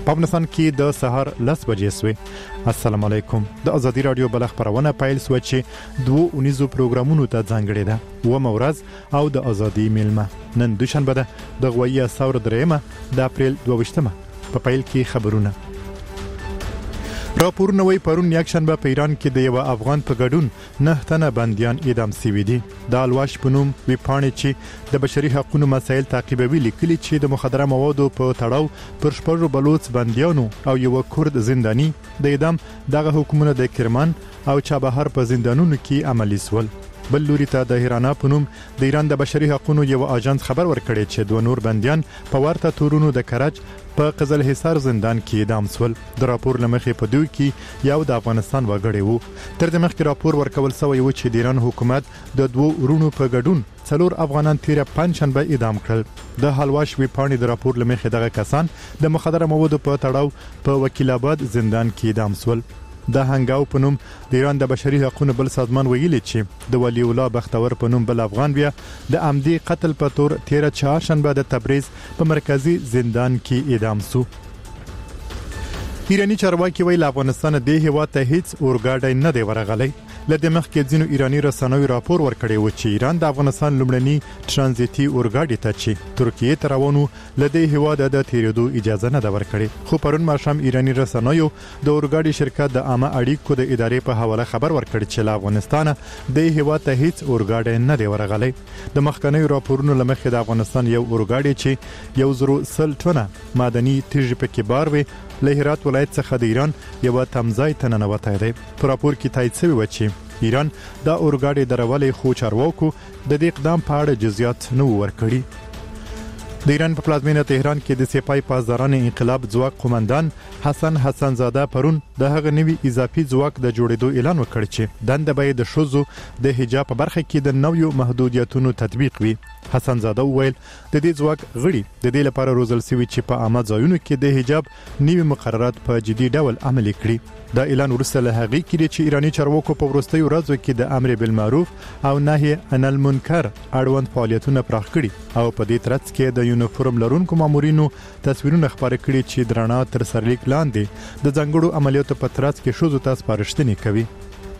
په افغانستان کې د سهار 10 بجې سوې. السلام علیکم. د ازادي رادیو بل خبرونه پیل سو چې 2 اونیزو پروګرامونو ته ځانګړې ده و مورز او د ازادي میلمه. نن دوشنبه ده د غویا ثور درېمه د اپریل 22مه. په پیل کې خبرونه. راپورونه وی پرون یکشنبه په ایران کې د یو افغان په ګډون 9 تنه بنديان اعدام شوي دي. د الواش پنوم وی پاڼې چې د بشري حقوقو مسایل تعقیبوي لیکلي چې د مخدره موادو په تړاو پر شپږ بلوچ بنديانو او یو کورد زنداني د اعدام دغه حکومت د کرمان او چابهار په زندانونو کې عملي سول. بل لوري ته د هیرانا پنوم د ایران د بشري حقوقو یو اجنس خبر ورکړی چې دوه نور بنديان په ورته تورونو د کرج په قزل حصار زندان کې اعدام سول. د راپور لمخې په دوی کې یو د افغانستان وګړی وو. تر دې مخکې راپور ورکول شوی و چې د ایران حکومت د دوه ورونو په ګډون 4 افغانان تیر پنځشنبه اعدام کړل. د حلواش وی پاڼې د راپور لمخې دغه کسان د مخدره موادو په تړاو په وکیل آباد زندان کې اعدام سول. د هنګاو پنوم د ایران د بشري حقوقو بل سازمان ویلي چې د ولی الله بختور پنوم بل افغان بیا د عمدي قتل په تور 13 چهارشنبه د تبریز په مرکزی زندان کې اعدام شو. ایرانی چارواکي ویل افغانستان د هیواد ته هیڅ اورګاډی نه دی ورغلی. لدې مخکې ځینو ایرانی رسنوي راپور ورکړی و چې ایران د افغانستان لومړني ترانزیتي اورګاډي ته چې ترکیه ته روانو لدې هیواد د تیریدو اجازه نه ده ورکړې. خو پرون ماښام ایرانی رسنوي د اورګاډي شرکت د عامه اړیکو د ادارې په حواله خبر ورکړ چې له افغانستان د هیواد ته هیڅ اورګاډي نه دی ورغلی. د مخکنیو راپورونو لمخې د افغانستان یو اورګاډي چې 100 ټنه معدني تیږې پکې بار وي له هرات ولایت څخه د ایران یو تمځای ته ننوتی دی. په راپور کې تایید شوی و چې ایران دا اورګاډي درولې خو چارواکو د دې اقدام په اړه جزئیات نه ورکړي. د ایران په پلازمینه تهران کې د سپای پاسداران انقلاب ځواک قومندان حسن زاده پرون د هغه نوي اضافي ځواک د جوړېدو اعلان وکړ چې دنده به د شوزو د حجاب په برخه کې د نویو محدودیتونو تطبیق وي. حسن زاده وویل د دې ځواک غړي د دې لپاره روزل شوی چې په عامه ځایونو کې د حجاب نوي مقررات په جدي ډول عملي کړي. دا اعلان وروسته له هغې کې چې ایرانی چارواکو په وروستیو ورځو کې د امر بالمعروف او نهي عن المنکر اړوند فعالیتونه پراخ کړي او په دې ترڅ کې د یونیفورم لرونکو مامورینو تصویرونه خپاره کړي چې درانه تر سرلیک لاندې د ځانګړو عملیاتو په ترڅ کې شوزو ته سپارښتنې کوي.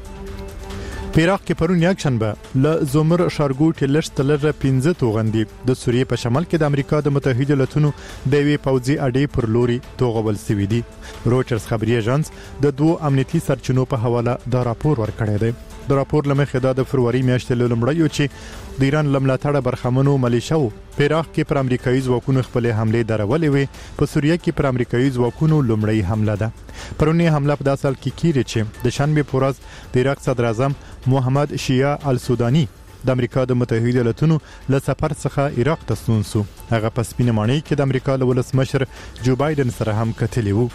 په عراق کې پرون یکشنبه له زومر شارګوټ لشتلره 15 توغندي د سوریې په شمال کې د امریکا د متحده ایالاتونو د وی پوځي اډې پر لوري توغول سوي دي. رويټرز خبري ایجنس د 2 امنیتي سرچینو په حواله دا راپور ورکړی دی. د راپور لمخې د فروری میاشتې لومړی چې د ایران لملاتړه برخمنو ملیشو په عراق کې پر امریکایي ځواکونو خپل حمله درولې وي. په سوریه کې پر امریکایي ځواکونو لومړی حمله ده. پرونی حمله په داسل کې کیږي چې د شنبه پورز د عراق صدر اعظم محمد شیعه السودانی د امریکا د متحده ایالاتونو له سفر څخه عراق ته ستون شو. هغه په سپینه ماڼۍ کې د امریکا له ولسمشر جو بایدن سره هم کتلی وو.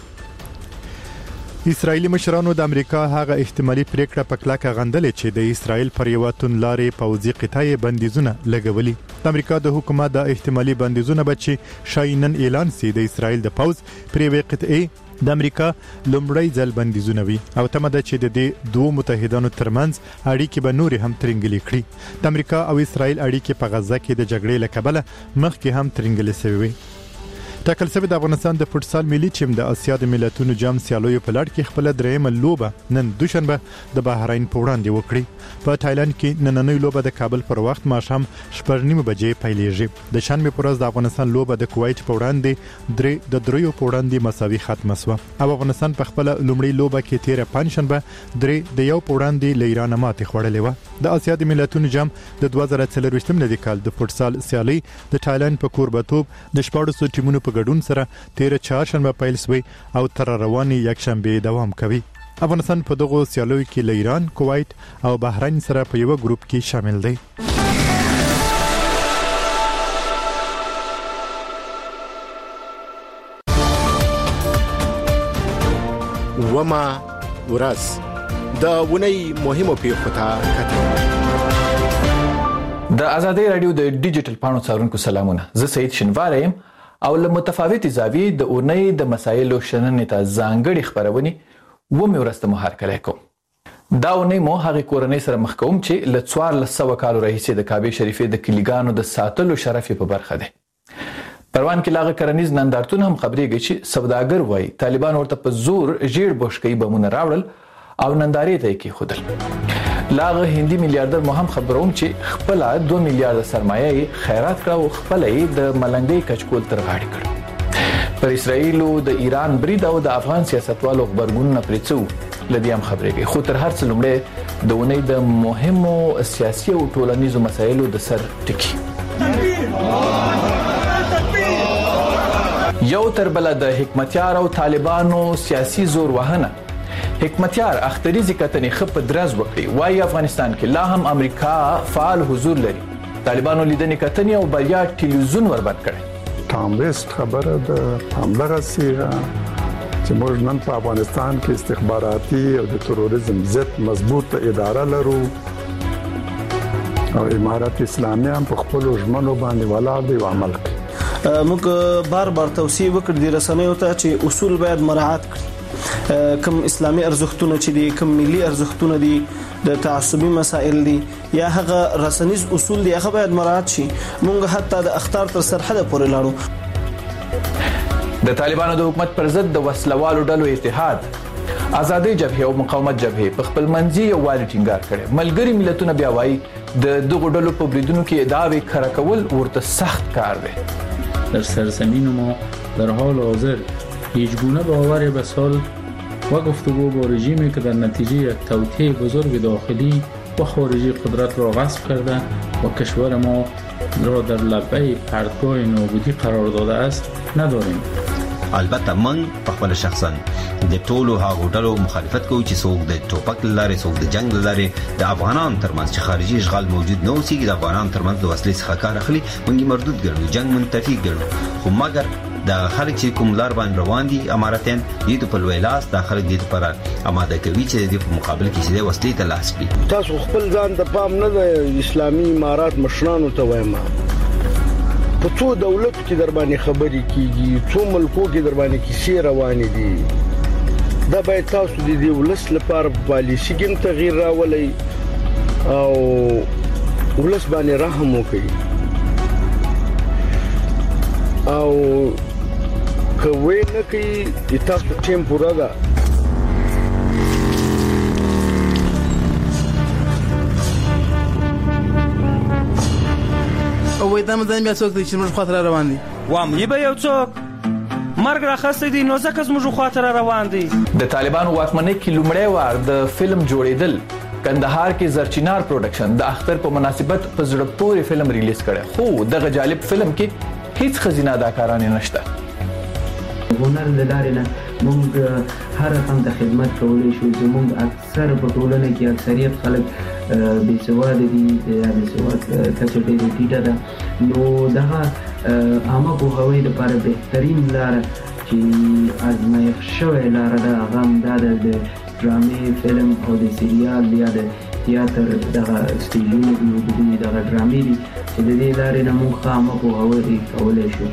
اسرایلی مشرانو د امریکا هغه احتمالي پریکړه په کلکه غندلې چې د اسرایل پر یو تون لارې پوځي قطعه بندیزونه لګولي. د امریکا د حکومت د احتمالي بندیزونه بچي شاینن اعلان سي د اسرایل د پوځ پر یو قطعه د امریکا لومړی ځل بندیزونه وي او تمه ده چې د دې دوه متحدانو ترمنځ اړیکې به نور هم ترنګلې کړي. د امریکا او اسرایل اړیکې په غزه کې د جګړې له کبله مخکې هم ترنګلې شوې وي. ټاکل شوی د افغانستان د فوتسال ملي ټیم د اسیا د ملتونو جام سیالیو په لړ کې خپل درېمه لوبه نن دوشنبه د بحرین په وړاندې وکړي. په تایلند کې نننۍ لوبه د کابل پر وخت ماښام 9:30 بجې پیلېږي. د شنبه پر ورځ د افغانستان لوبه د کویت په وړاندې د دریو په وړاندې مساوي ختمه شوه او افغانستان په خپل لومړی لوبه کې تیر پنځشنبه د یو په وړاندې له ایران ماتې خوړلې و. د اسیا د ملتونو جام د 2024 ملي کال د فوتسال سیالي د تایلند په کوربتوب د 14 ټیمونو ګډون سره 13 چهارشنبه پیل شوی او تر رواني یکشنبه دوام کوي. افغانستان په دغه سیالیو کې له ایران، کویت او بحرین سره په یو ګروپ کې شامل دی. وما ورځ د ونی مهمو پیښو ته کتل. د ازادي رادیو د ډیجیټل پاڼو څارونکو سلامونه. زه سید شنوار یم او له متفاوتې زاویې د اونۍ د مسایلو شننې ته ځانګړې خبرونه ومې ورسته مو هرکلی کوم. دا اونۍ مو هغې کورنۍ سره مخ کوم چې له 1400 کالو راهیسې د کعبې شریفې د کلیګانو د ساتلو شرف په برخه دی. پروان کې لاغه کرنیز نندارتون هم خبرېږي چې سوداګر وایي طالبان ورته په زور ژیړ بوشکۍ بمونه راوړل او نندارې ته یې کېښودل. لاغه هندي میلیارډر مو هم خبروم چې خپله 2 میلیارډ سرمایه یې خیرات کړه او خپله یې د ملنګۍ کچکول تر غاړې کړ. پر اسرائیلو د ایران برید او د افغان سیاستوالو غبرګونونه پرې څه وو له دې هم خبرېږي. خو تر هر څه لومړی د اونۍ د مهمو سیاسي او ټولنیزو مسایلو د سر ټکي. یو تر بل د حکمتیار او طالبانو سیاسي زور وهنه. حکمتیار اختریزي کتنې خپ درز وکړي وايي افغانستان کې لا هم امریکا فعال حضور لري. طالبانو لیدنې کتنې او بریا ټلویزیون وربند کړي. ټام ویسټ خبره د همدغه سیغه چې موږ نن په افغانستان کې استخباراتي او د تروریزم ضد مضبوط اداره لرو او امارات اسلامي هم په خپل ژمنو باندې ولاړ دی او عمل کوي. موږ بار بار توصیه وکړ د رسنیو ته چې اصول باید مراعات کړي. کوم اسلامي ارزښتونه چې دي، کوم ملي ارزښتونه دي، د تعصبي مسائل دي یا هغه رسنیز اصول دي، هغه باید مراعات شي. موږ حتی د اخطار تر سرحد پورې لاړو. د طالبانو د حکومت پر ضد د وسلوالو ډلو اتحاد، آزادۍ جبهې او مقاومت جبهې په خپل منځي یووالي ټینګار کړی. ملګري ملتونه بیا وایي د دغو ډلو په بریدونو کې ادعاوې کره کول ورته سخت کار دی. در سرزمین ما در حال حاضر هیچ گونه باور به صلح و گفتگو با رژیمی که در نتیجه یک توطئه بزرگ داخلی و خارجی قدرت را غصب کرده و کشور ما را در لبه پرتگاه نابودی قرار داده است نداریم. البته من په خپل شخصا د ټولو هغو ډلو مخالفت کوي چې څوک د ټوپک لارې څوک د جنگ لارې د افغانان ترمنځ چې خارجي اشغال موجود نه اوسېږي د افغانان ترمنځ د وسلې څخه کار اخلي موږ مردود ګڼو، جنگ منتفي ګڼو. خو مګر د خلک چې کوم لار باندې روان دي اماراتین دې په لوی لاس د خلک دې لپاره آماده کوي چې د مقابل کې چې وسلې ته لاس کړي. تاسو خپل ځان د پام نه د اسلامي امارات مشرانو ته وایم په څو دولت کې در باندې خبرې کیږي، څو ملکو کې در باندې کیسې روانې دي. دا باید تاسو د دې ولس لپاره پالیسي کې تغییر راولئ او ولس باندې رحم وکړئ او کوي نه کوي تاسو ټیم پورا ده. او وای دا مدن بیا څوک دی چې موږ خاطر روان دي وام یې به یو څوک مرګ راخسته دي نو ځکه موږ خاطر روان دي. د طالبانو واکمنۍ کې لومړی وار د فلم جوړېدل کندهار کې زرچینار پروډکشن د اختر په مناسبت په زړه پورې فلم ریلیز کړي. خو دغه جالب فلم کې هیڅ خزینه اداکارانه نشته. هنر د لارې نه موږ هر رقم د خدمت کولای شو. زموږ اکثر په ټولنه کې اکثریت خلک بې سواده دي یا بې سواد کچه ډېره ټیټه ده. نو دغه عامه پوهاوی لپاره بهترین لاره چې ازمایښت شوې لاره ده هغه همدا ده د ډرامې، فلم او د سریال یا د تیاتر دغه سټیجونه دي، دغه ډرامې دي چې د دې لارې نه موږ عامه پوهاوی کولی شو.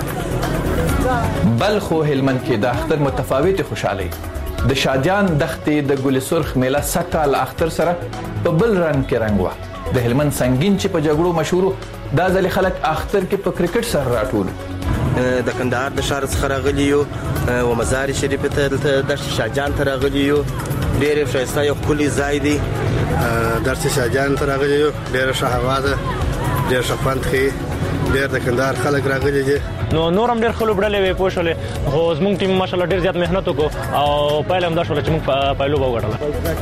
بلخ او هلمند کې د اختر متفاوتې خوشحالۍ. د شادیان دښتې د ګل سرخ میله سکال اختر سره په بل رنګ کې رنګ و. د هلمند سنگین چې په جګړو مشهور دا ځل خلک اختر کې په کرکټ سره راټول. د کندهار د شهر څخه راغلي یو و مزار شریف ته د شاجان ته راغلي یو. ډېر ښایسته یو ښکلی ځای دی. درس شاجان ته راغلي یو، ډېر ښه هوا ده، ډېر ښه خوند کوي، ډېر د کندهار خلک راغلي دي. نو نور هم ډېر خلک وړلې وې پوه شولې. خو زموږ ټیم ماشاءالله ډېر زیات مهنت وکړو او پایله هم دا شوله چې موږ پایلوبه وګټله.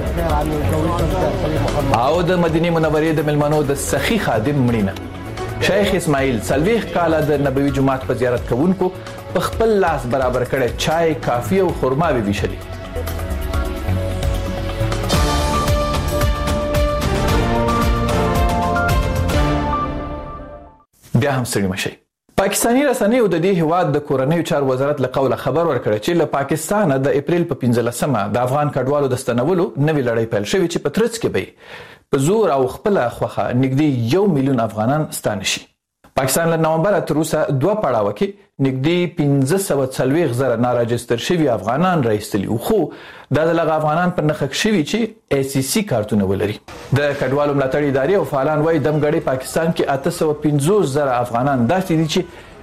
او د مدینې منورې د مېلمنو د سخي خادم مړینه. شیخ اسماعیل 40 کاله د نبوي جومات په زیارت کوونکو په خپل لاس برابر کړی چای، کافي او خرماوې ویشلې. بیا هم ستړي مشئ. پاکستاني رسنیو د دې هیواد د کورنیو چارو وزارت له قوله خبر ورکړی چې له پاکستانه د اپریل په 15مه د افغان کډوالو د ستنولو نوې لړۍ پیل شوې چې په ترڅ کې به په زور او خپل خوخه نږدې 1 میلیون افغانان ستانه شي. پاکستان له نومبر تر اوسه 2 پړاوه کې نږدې 1540,000 ناراجستر شوي افغانان راایستلي وو. خو دا د لغ افغانان پر نخښ شوي چې ACC کارتونه ولري. د کډوالو ملاتړ ادارې او فعالان وایي دمګړې پاکستان کې 850,000 افغانان داسې دي چې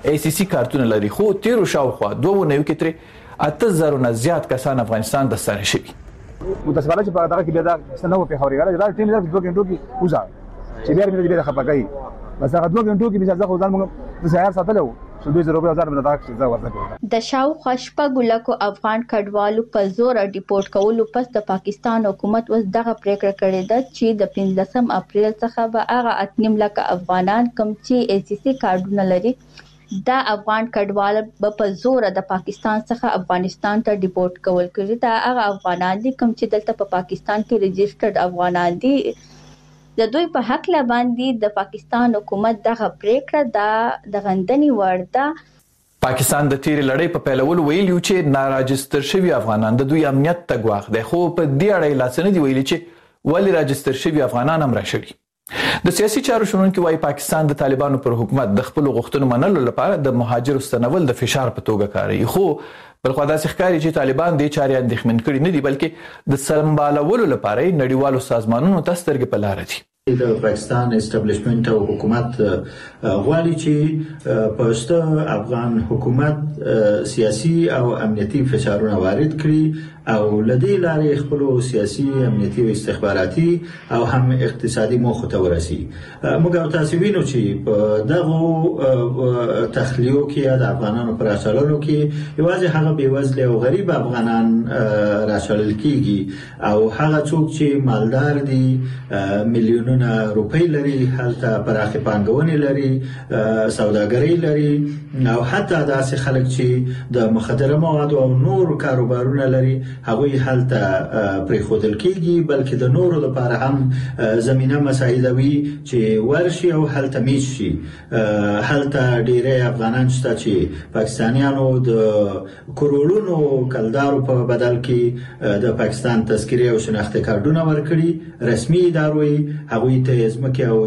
ACC کارتونه لري خو تیرو شاوخوا 2 ونیو کې تر 8000 نه زیات کسان افغانستان د سره شي متاسفانه چې په دغه کې بیا دا سنو په خوريګره دا ټیم د 2 غنټو کې وځه چې بیا موږ دې خپګای بس هغه 2 غنټو کې بیا ځکه ځان موږ د سهار ساتلو د 2000 نه دا څه ورته د شاوخوا شپږ لکو افغان کډوالو په زور ډیپورت کولو پس د پاکستان حکومت اوس دغه پریکړه کړې ده چې د 15 اپریل څخه به هغه 8 لک افغانان کوم چې ACC کارډونه لري دا افغان کډوال په زور د پاکستان څخه افغانستان ته ډیپورت کول کړي دا هغه افغانان دي کوم چې دلته په پاکستان کې ريجسترډ افغانان دي د دوی په حق لا باندې د پاکستان حکومت دغه پریکړه د غندنې ورده پاکستان د تیرې لړۍ په پیلولو ویلي چې ناراجستر شوي افغانان د دوی امنیت ته ګواښ دی خو په دې اړه لا څه نه دي ویلي چې ولې راجستر شوي افغانان هم راشي د سیاسي چارو شنونکو وايي پاکستان د طالبانو پر حکومت د خپل غوښتنو منلو لپاره د مهاجرو ستنول د فشار په توګه کاروي خو بلخو داسې ښکاري چې طالبان د چاري اندېښمن کړي نه دي بلکې د سمبالولو لپاره نړیوالو سازمانونو ته سترګې په لار دي د پاکستان اسټابلیشمنت او حکومت غواړي چې پښتون افغان حکومت سیاسي او امنیتي فشارونه وارد کړي او لدی لارې خپل سیاسي امنیتي او استخباراتي او هم اقتصادي موخو ته ورسي موږ تاسو وینو چې په دغه تخلیو کې د افغانانو پر اصلونو کې یوازې هغه بیوزله او غریب افغانان راشل کیږي او هغه څوک چې مالدار دي میلیونونه روپۍ لري هلته پراخه پانګونې لري سوداګري لري او حتی داسې خلک چې د مخدره موادو او نور کاروبارونه لري هغوی هلته پرې خودل کیږي بلکې د نورو لپاره هم زمينه مساعدوي چې ورشي او هلته میش شي هلته ډیره افغانان شته چې پاکستانیانو د کروڑونو کلدارو په بدل کې د پاکستان تذکره او شناخته کارتونه ورکړي رسمي ادارې هغوی ته ځمکه او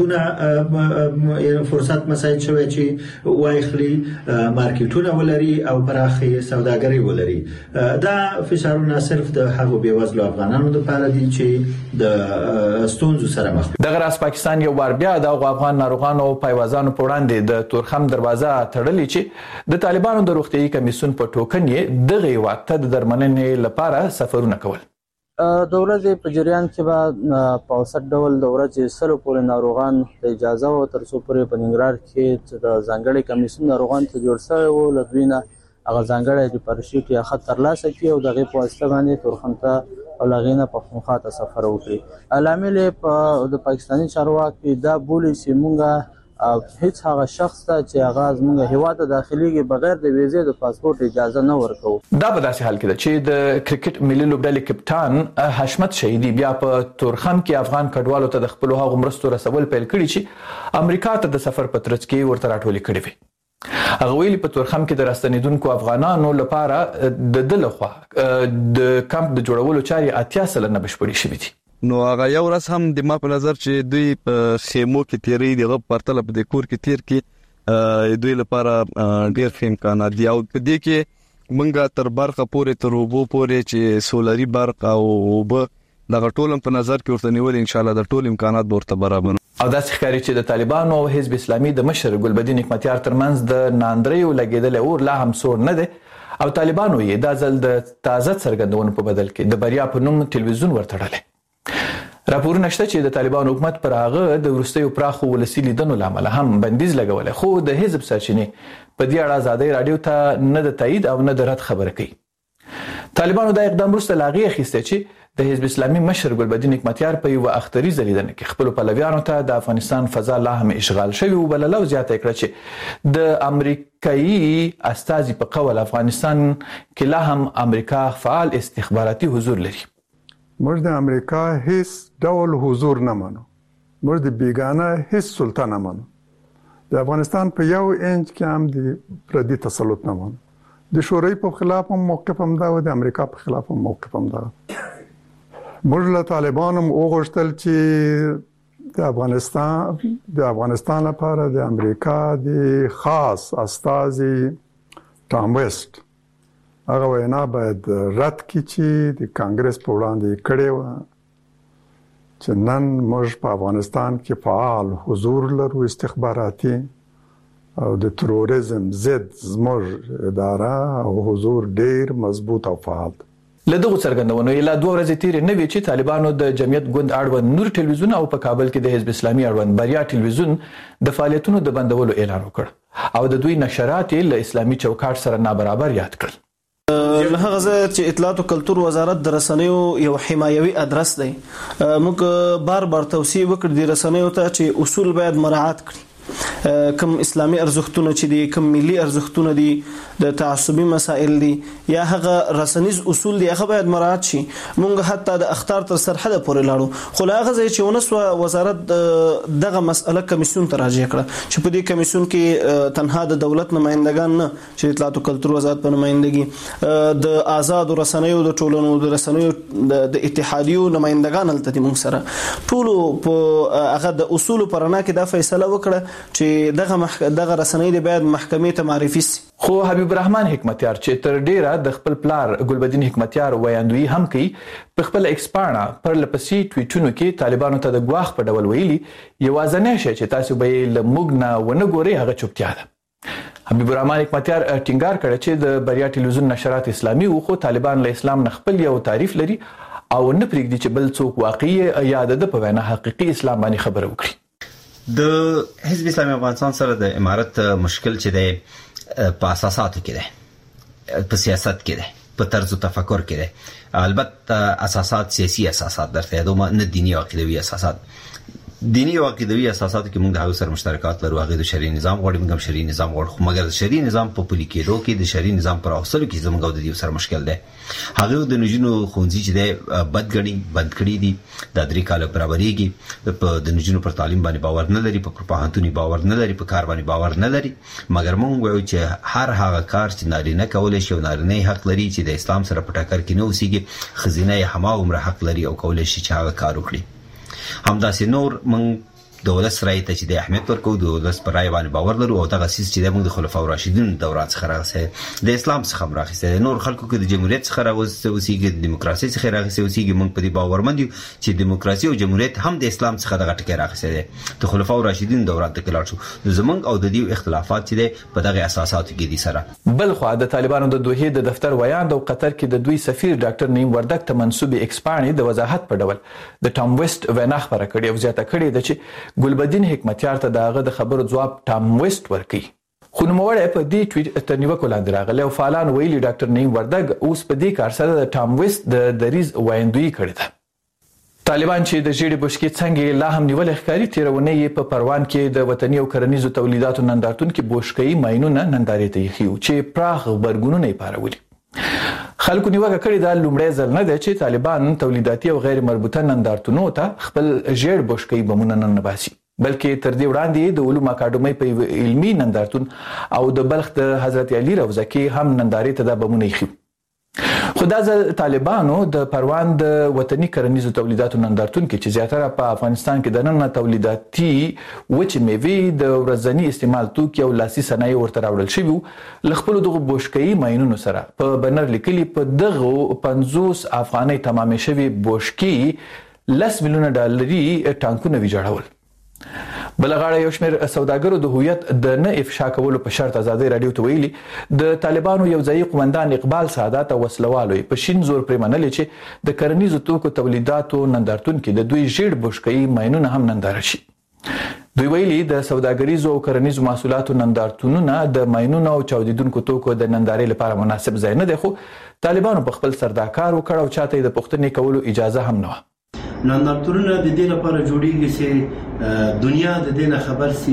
جایدادونه فرصت مساعد شوی چې وایخلي مارکیټونه ولري او پراخه سوداګري ولري دا فشارونه صرف د هغو بیوزلو افغانانو لپاره دي چې د ستونزو سره مخ دي دغه راس پاکستان یو بار بیا د افغان ناروغانو او پایوازانو په وړاندې د تورخم دروازه تړلې چې د طالبانو د روغتيایي کمیسیون په ټوکن یې دغه وخت د درملنې لپاره سفرونه کول د ورځې په جریان کې به په اوسط ډول د ورځې سلو پورې ناروغان د اجازه او تر څو پورې په ننګرهار کې د ځانګړي کمیسیون ناروغان ته جوړ شوی و له دوی نه هغه ځانګړی ریپارشیټ یا خط ترلاسه کړي او دغه په واسطه باندې تورخم ته او لغینه په خونخوا ته سفر وکړي لامل په د پاکستاني چارواکي دا بولی چې مونږه هیڅ هغه شخص ته چې هغه زموږ هیواد ته داخليږي بغیر د ویزې د پاسپورت اجازه نه ورکوي دا په داسې حال کې ده چې د کرکټ ملي لوبډلې کپټان حشمت شهیدی بیا په تورخم کې افغان کډوالو ته د خپل هغو مرستو رسول پیل کړي چې امریکا ته د سفر په ترڅ کې ورته راټولې کړي وي هغه ویلي په تورخم کې د راستنیدونکو افغانانو لپاره د دلخوا د کمپ د جوړولو چاري 80 سلنه بشپړې شوې دي نو هغه یو ورځ هم د ما په نظر چې دوی په خیمو کې تیری دغه پرتل په د کور کې تیر کې دوی لپاره ډیر ښه امکانات دي او په دې کې مونږه تر برخه پورې تر وبو پورې چې سولري برق او وب دغه ټولم په نظر کې ورته نیول ان شاء الله د ټول امکانات ورته برابر او داسې ښکاري چې د طالبانو او حزب اسلامي د مشر ګلبدین حکمتیار ترمنځ د ناندریو لګیدل اور لا هم سور نه دي او طالبانو یې د ځل د تازه څرګندونو په بدل کې د بریا په نوم ټلویزیون ورتړل راپورونه شته چې د طالبانو حکومت پر هغه د ورستیو پراخو ولسی لیدنو لامل هم بندیز لګول خو د حزب سرچینې په دې اړه آزادۍ رادیو ته نه د تایید او نه د رد خبره کوي طالبانو دا اقدام وروسته لاغي اخیسته چې د حزب اسلامي مشر ګلبدین حکمتیار په یو اختری زلیدنه کې خپل پلویانو ته د افغانستان فضا لا هم اشغال شوی او بللو زیاته کړ چې د امریکایي استازي په قول افغانستان کې لا هم امریکا فعال استخباراتي حضور لري موږ د امریکا هیڅ ډول حضور نه منو موږ د بیگانه هیڅ سلطنت نه منو د افغانستان په یو انچ کې هم د پردي تسلط نه منو د شوروي په خلاف هم موقف هم دا و د امریکا په خلاف هم موقف هم دا موږ له طالبانو وغوښتل چې د افغانستان لپاره د امریکا د خاص استازي ټام ویسټ هغه وینا باید رد کړي چې د کانګرس په وړاندې کړي و چې نن موږ په افغانستان کې فعال حضور لرو استخباراتي او د تروریزم ضد زموږ اداره او حضور ډیر مضبوط او فعال دی. لدغه څرګندونو یلا 2 ورځې تیر نه وی چې طالبانو د جمعیت ګوند اړوند نور ټلویزیون او په کابل کې د حزب اسلامي اړوند بریا ټلویزیون د فعالیتونو د بندولو اعلان وکړ او د دوی نشرات له اسلامي چوکاټ سره نابرابر یاد کړل. له هغه ځای چې اطلاعات او کلتور وزارت د رسنیو یو حمایوي ادرس دی، موږ بار توصیه وکړو د رسنیو ته چې اصول باید مراعات کړي. کم اسلامي ارزښتونه چې دي، کم ملي ارزښتونه دي، د تعصبي مسائل دي یا هغه رسنیز اصول دي، هغه باید مراعات شي. مونږ حتی د اخطار تر سرحد پورې لاړو، خو هغه ځای چې ونسو وزارت دغه مسأله کمیسیون ته راجع کړه چې په دې کمیسیون کې تنها د دولت نمائندگان نه چې اطلاعات او کلتور وزارت په نمائندګي د آزاد رسنیو د ټولنو د رسنیو د اتحادیو نمائندگان هلته دي. مونږ سره ټولو په هغه د اصول پرنا کې دا فیصله وکړه چې دغه رسنۍ د باید محکمې ته معرفي شي. خو حبیب الرحمن حکمتیار چې تر ډیره د خپل پلار ګلبدین حکمتیار ویاندوی هم کوي، په خپل ایکسپانا پر لپسې ټویټونو کې طالبانو ته د ګواښ په ډول ویلي یوازنی شی چې تاسو به له موږ نه ونه ګورئ هغه چوپتیا ده. حبیب الرحمن حکمتیار ټینګار کړ چې د بریا ټلویزیون نشرات اسلامي او خو طالبان له اسلام نه خپل یو تعریف لري او نه پرېږدي چې بل څوک واقعي یا د په وینا حقيقي اسلام باندې خبره وکړي. د حزب اسلامي افغانستان سره د امارت مشکل چې دی په اساساتو کې دی، په سیاست کې دی، په طرز تفکر کې دی. البته اساسات سیاسي اساسات درته یادوم، نه دینی او عقیدوي اساسات. دینی او عقیدوي اساساتو کې موږ د هغو سره مشترکات لرو، هغه د شرعي نظام غواړي، موږ هم شرعي نظام غواړو، خو مګر د شرعي نظام په پلي کېدو کې د شرعي نظام پر اوسلو کې زموږ او د دې سره مشکل دی. هغه د نجونو ښوونځي چې دی بند کړي دي، د 3 کاله برابرېږي، په د نجونو پر تعلیم باندې باور نه لري، په پوهنتوني باور نه لري، په کار باندې باور نه لري. مګر موږ وایو چې هر هغه کار چې نارینه کولی شي او نارینه حق لري چې د اسلام سره په ټکر کې نه اوسېږي، ښځینه یې هماغومره حق لري او کولی شي چې هغه کار وکړي. همداسې نور موږ د ولس رای ته چې د اهمیت ورکو، د ولس پر رای باندې باور لرو او دغه سیس چې موږ د خلفای راشدین دوران څخه راغسته، د اسلام څخه هم راغسته، نور خلکو کې د جمهوریت څخه راغسته اوسېږي، د دیموکراسي څخه راغسته اوسېږي. موږ په دې باورمند یو چې دیموکراسي او جمهوریت هم د اسلام څخه دغه ټکی راغسته دي. د خلفای راشدین دوران ته کلاړ شو، زمونږ او د دې اختلافات چې دي په دغه اساساتو کې دي سره. بل خو د طالبانو د دوحې د دفتر ویاند او قطر کې د دوی سفیر ډاکټر نعیم وردګ ته منسوب ایکسپانی د وضاحت په ډول د ټام ویسټ وینا خبره کړې او زیاته کړې ده چې ګلبدین حکمتیار ته دغه د خبرو جواب ټام ویسټ ورکړي. خو نوموړی په دې ټویټ تر نیوکو لاندې راغلی او فعالان ویلي ډاکټر نعیم وردګ اوس په دې کار سره د ټام ویسټ د دریز ویاندویي کړې ده. طالبان چې د ژیړې بشکې څنګه لا هم نیول ښکاري، تیرونه یې په پروان کې د وطني او کرنیزو تولیداتو نندارتون کې بوشکې ماینونه نندارې ته یې خیو چې پراخ غبرګونونه یې پارولي. خلکو نیوکه کړې ده لومړی ځل نه دی چې طالبان تولیداتي او غیر مربوطه نندارتونو ته خپل ژیړ بشکې بمونه نه باسي، بلکې تر دې وړاندې د علوم اکاډمۍ په علمي نندارتون او د بلخ د حضرت علي روضه کې هم نندارې ته د بمونه یې خیو. خو دا ځل طالبانو د پروان د وطني کرنیزو تولیداتو نندارتون کې چې زیاتره په افغانستان کې د نن تولیداتي وچې میوې د ورځني استعمال توکي او لاسي صنایع ورته راوړل شوي وو، له خپلو دغو بوشکې ماینونو سره په بنر لیکلي په دغو 50 افغانۍ تمامې شوي بوشکې $10 میلیونه ټانکونه ویجاړول. بلغاړه یو شمېر سوداګرو د هویت د نه افشا کولو په شرط ازادي رادیو ته ویلي د طالبانو یو ځایي قومندان اقبال سعادت او وسلوالو په شین زور پرې منلې چې د کرنیزو توکو تولیداتو نندارتون کې د دوی ژیړ بشکې ماینونه هم ننداره شي. دوی ویلي د سوداګریزو او کرنیزو محصولاتو نندارتونونه د ماینونو او چاودیدونکو توکو د نندارې لپاره مناسب ځای نه دی، خو طالبانو په خپل سر دا کار وکړ او چاته د پوښتنې کولو اجازه هم نه وه. نندارتونونه د دې لپاره جوړیږي چې دنیا د دې نه خبر سي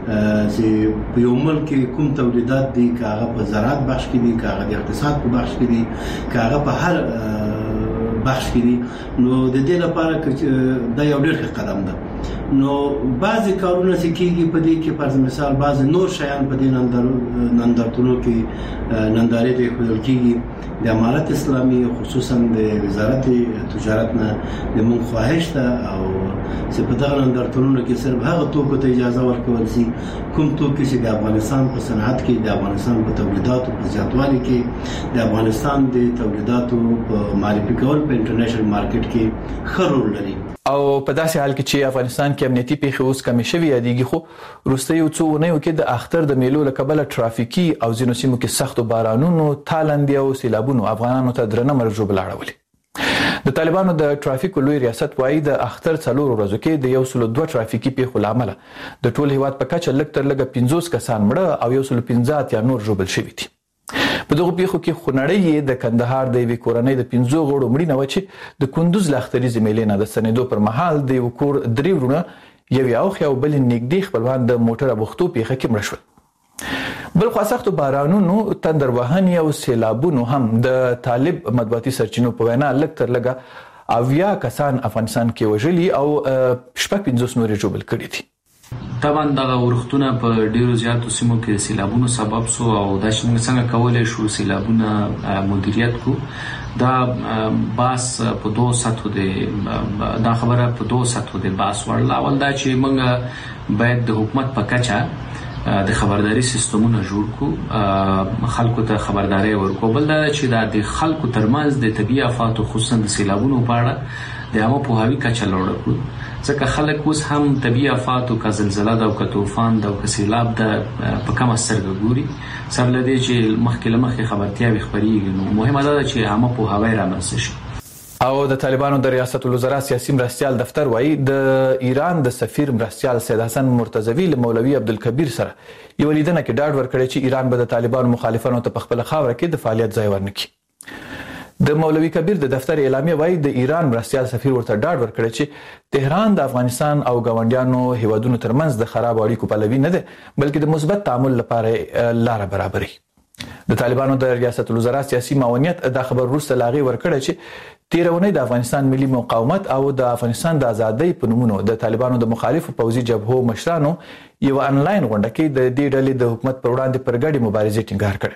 چې په یو ملک کې کوم تولیدات دي، که هغه په زراعت بخش کې دي، که هغه د اقتصاد په بخش کې دي، که هغه په هر بخش کې دي. نو د دې لپاره دا یو ډېر ښه قدم ده. نو بعضې کارونه چې کېږي په دې کې فرض مثال بعضې نور شیان په دې نندارتونو کې نندارې ته ایښودل کېږي. د امارت اسلامي خصوصا د وزارت تجارت نه د مونږ خواهش ده او چې په دغه نندارتونونو کې صرف هغه توکو ته اجازه ورکول شي کوم توکي چې د افغانستان په صنعت کې، د افغانستان په تولیداتو په زیاتوالي کې، د افغانستان د تولیداتو په معرفي کول په انټرنیشنل مارکیټ کې ښه رول لري. او په داسې حال کې چې افغانستان کې امنیتي پیښې اوس کمې شوې یادېږي، خو وروستیو څو اونیو کې د اختر د میلو له کبله ټرافیکي او ځینو سیمو کې سختو بارانونو، تالندې او سیلابونو افغانانو ته درنه مرګ ژوبله اړولې. د طالبانو د ټرافیکو لوی ریاست وایي د اختر 4 ورځو کې د 102 ټرافیکي پیښو له امله د ټول هیواد په کچه لږ تر لږه 50 کسان مړه او 115 یا نور ژوبل شوي دي. په دغو پیښو کې خونړۍ د کندهار د یوې کورنۍ د 15 غړو مړینه وه چې د کندوز له اختریزې میلې نه د ستنېدو پر مهال د یو کور 3 وروڼه، یو یې اوښی او بل یې نږدې خپلوان د موټر ابوختو پیښه کې مړه شول. بل خوا سختو بارانونو، تندر وهنې او سیلابونو هم د طالب مطبوعاتي سرچینو په وینا لږ تر لږه 80 کسان افغانستان کې وژلي او 50 نور یې ژوبل کړي دي. طبعا دغه ورښتونه په ډیرو زیاتو سیمو کې سیلابونو سبب سو او دا څنګه کولای شو سیلابونه مدیریت کو. دا باس په دوه سطحو دی، دا خبره په دوه سطحو دی. باس ورل اول دا چې موږ باید د حکومت په کچه د خبرداري سیستمونه جوړ کو، خلکو ته خبرداري ورکو. بل دا چې د خلکو ترمنځ د طبيعي آفات خصوصا د سیلابونو په اړه د عامه پوهاوي کچه لوړه کړو، ځکه خلک اوس هم طبيعي آفات او زلزلہ او طوفان او سیلاب د په کم سترګه ګوري، سره لدی چې مخکې خبرتیاوي خبريږي. نو مهمه ده چې عامه پوهاوی رامنځته شي. او د طالبانو د ریاست الوزرا سیاسي مرستیال دفتر وایي د ایران د سفیر مرستیال سید حسن مرتضوی له مولوي عبدالکبیر سره یو لیدنه کې ډاډ ورکړی چې ایران به د طالبانو مخالفانو ته په خپله خاوره کې د فعالیت ځای ورنکړي. د مولوي کبیر د دفتر اعلامیه وایي د ایران مرستیال سفیر ورته ډاډ ورکړی چې تهران د افغانستان او ګاونډیانو هیوادونو ترمنځ د خراب اړیکو پلوي نه ده، بلکې د مثبت تعامل لپاره لاره برابري. د طالبانو د ریاست الوزرا سیاسي معاونیت دا خبر وروسته لا غي ورکړی چې تیرونی د افغانستان ملي مقاومت او د افغانستان د ازادۍ په نومونو د طالبانو د مخالفو پوځي جبهو مشرانو یو انلاین غونډه کې د دې ډلې د حکومت پر وړاندې پر ګډې مبارزې ټینګار کړ.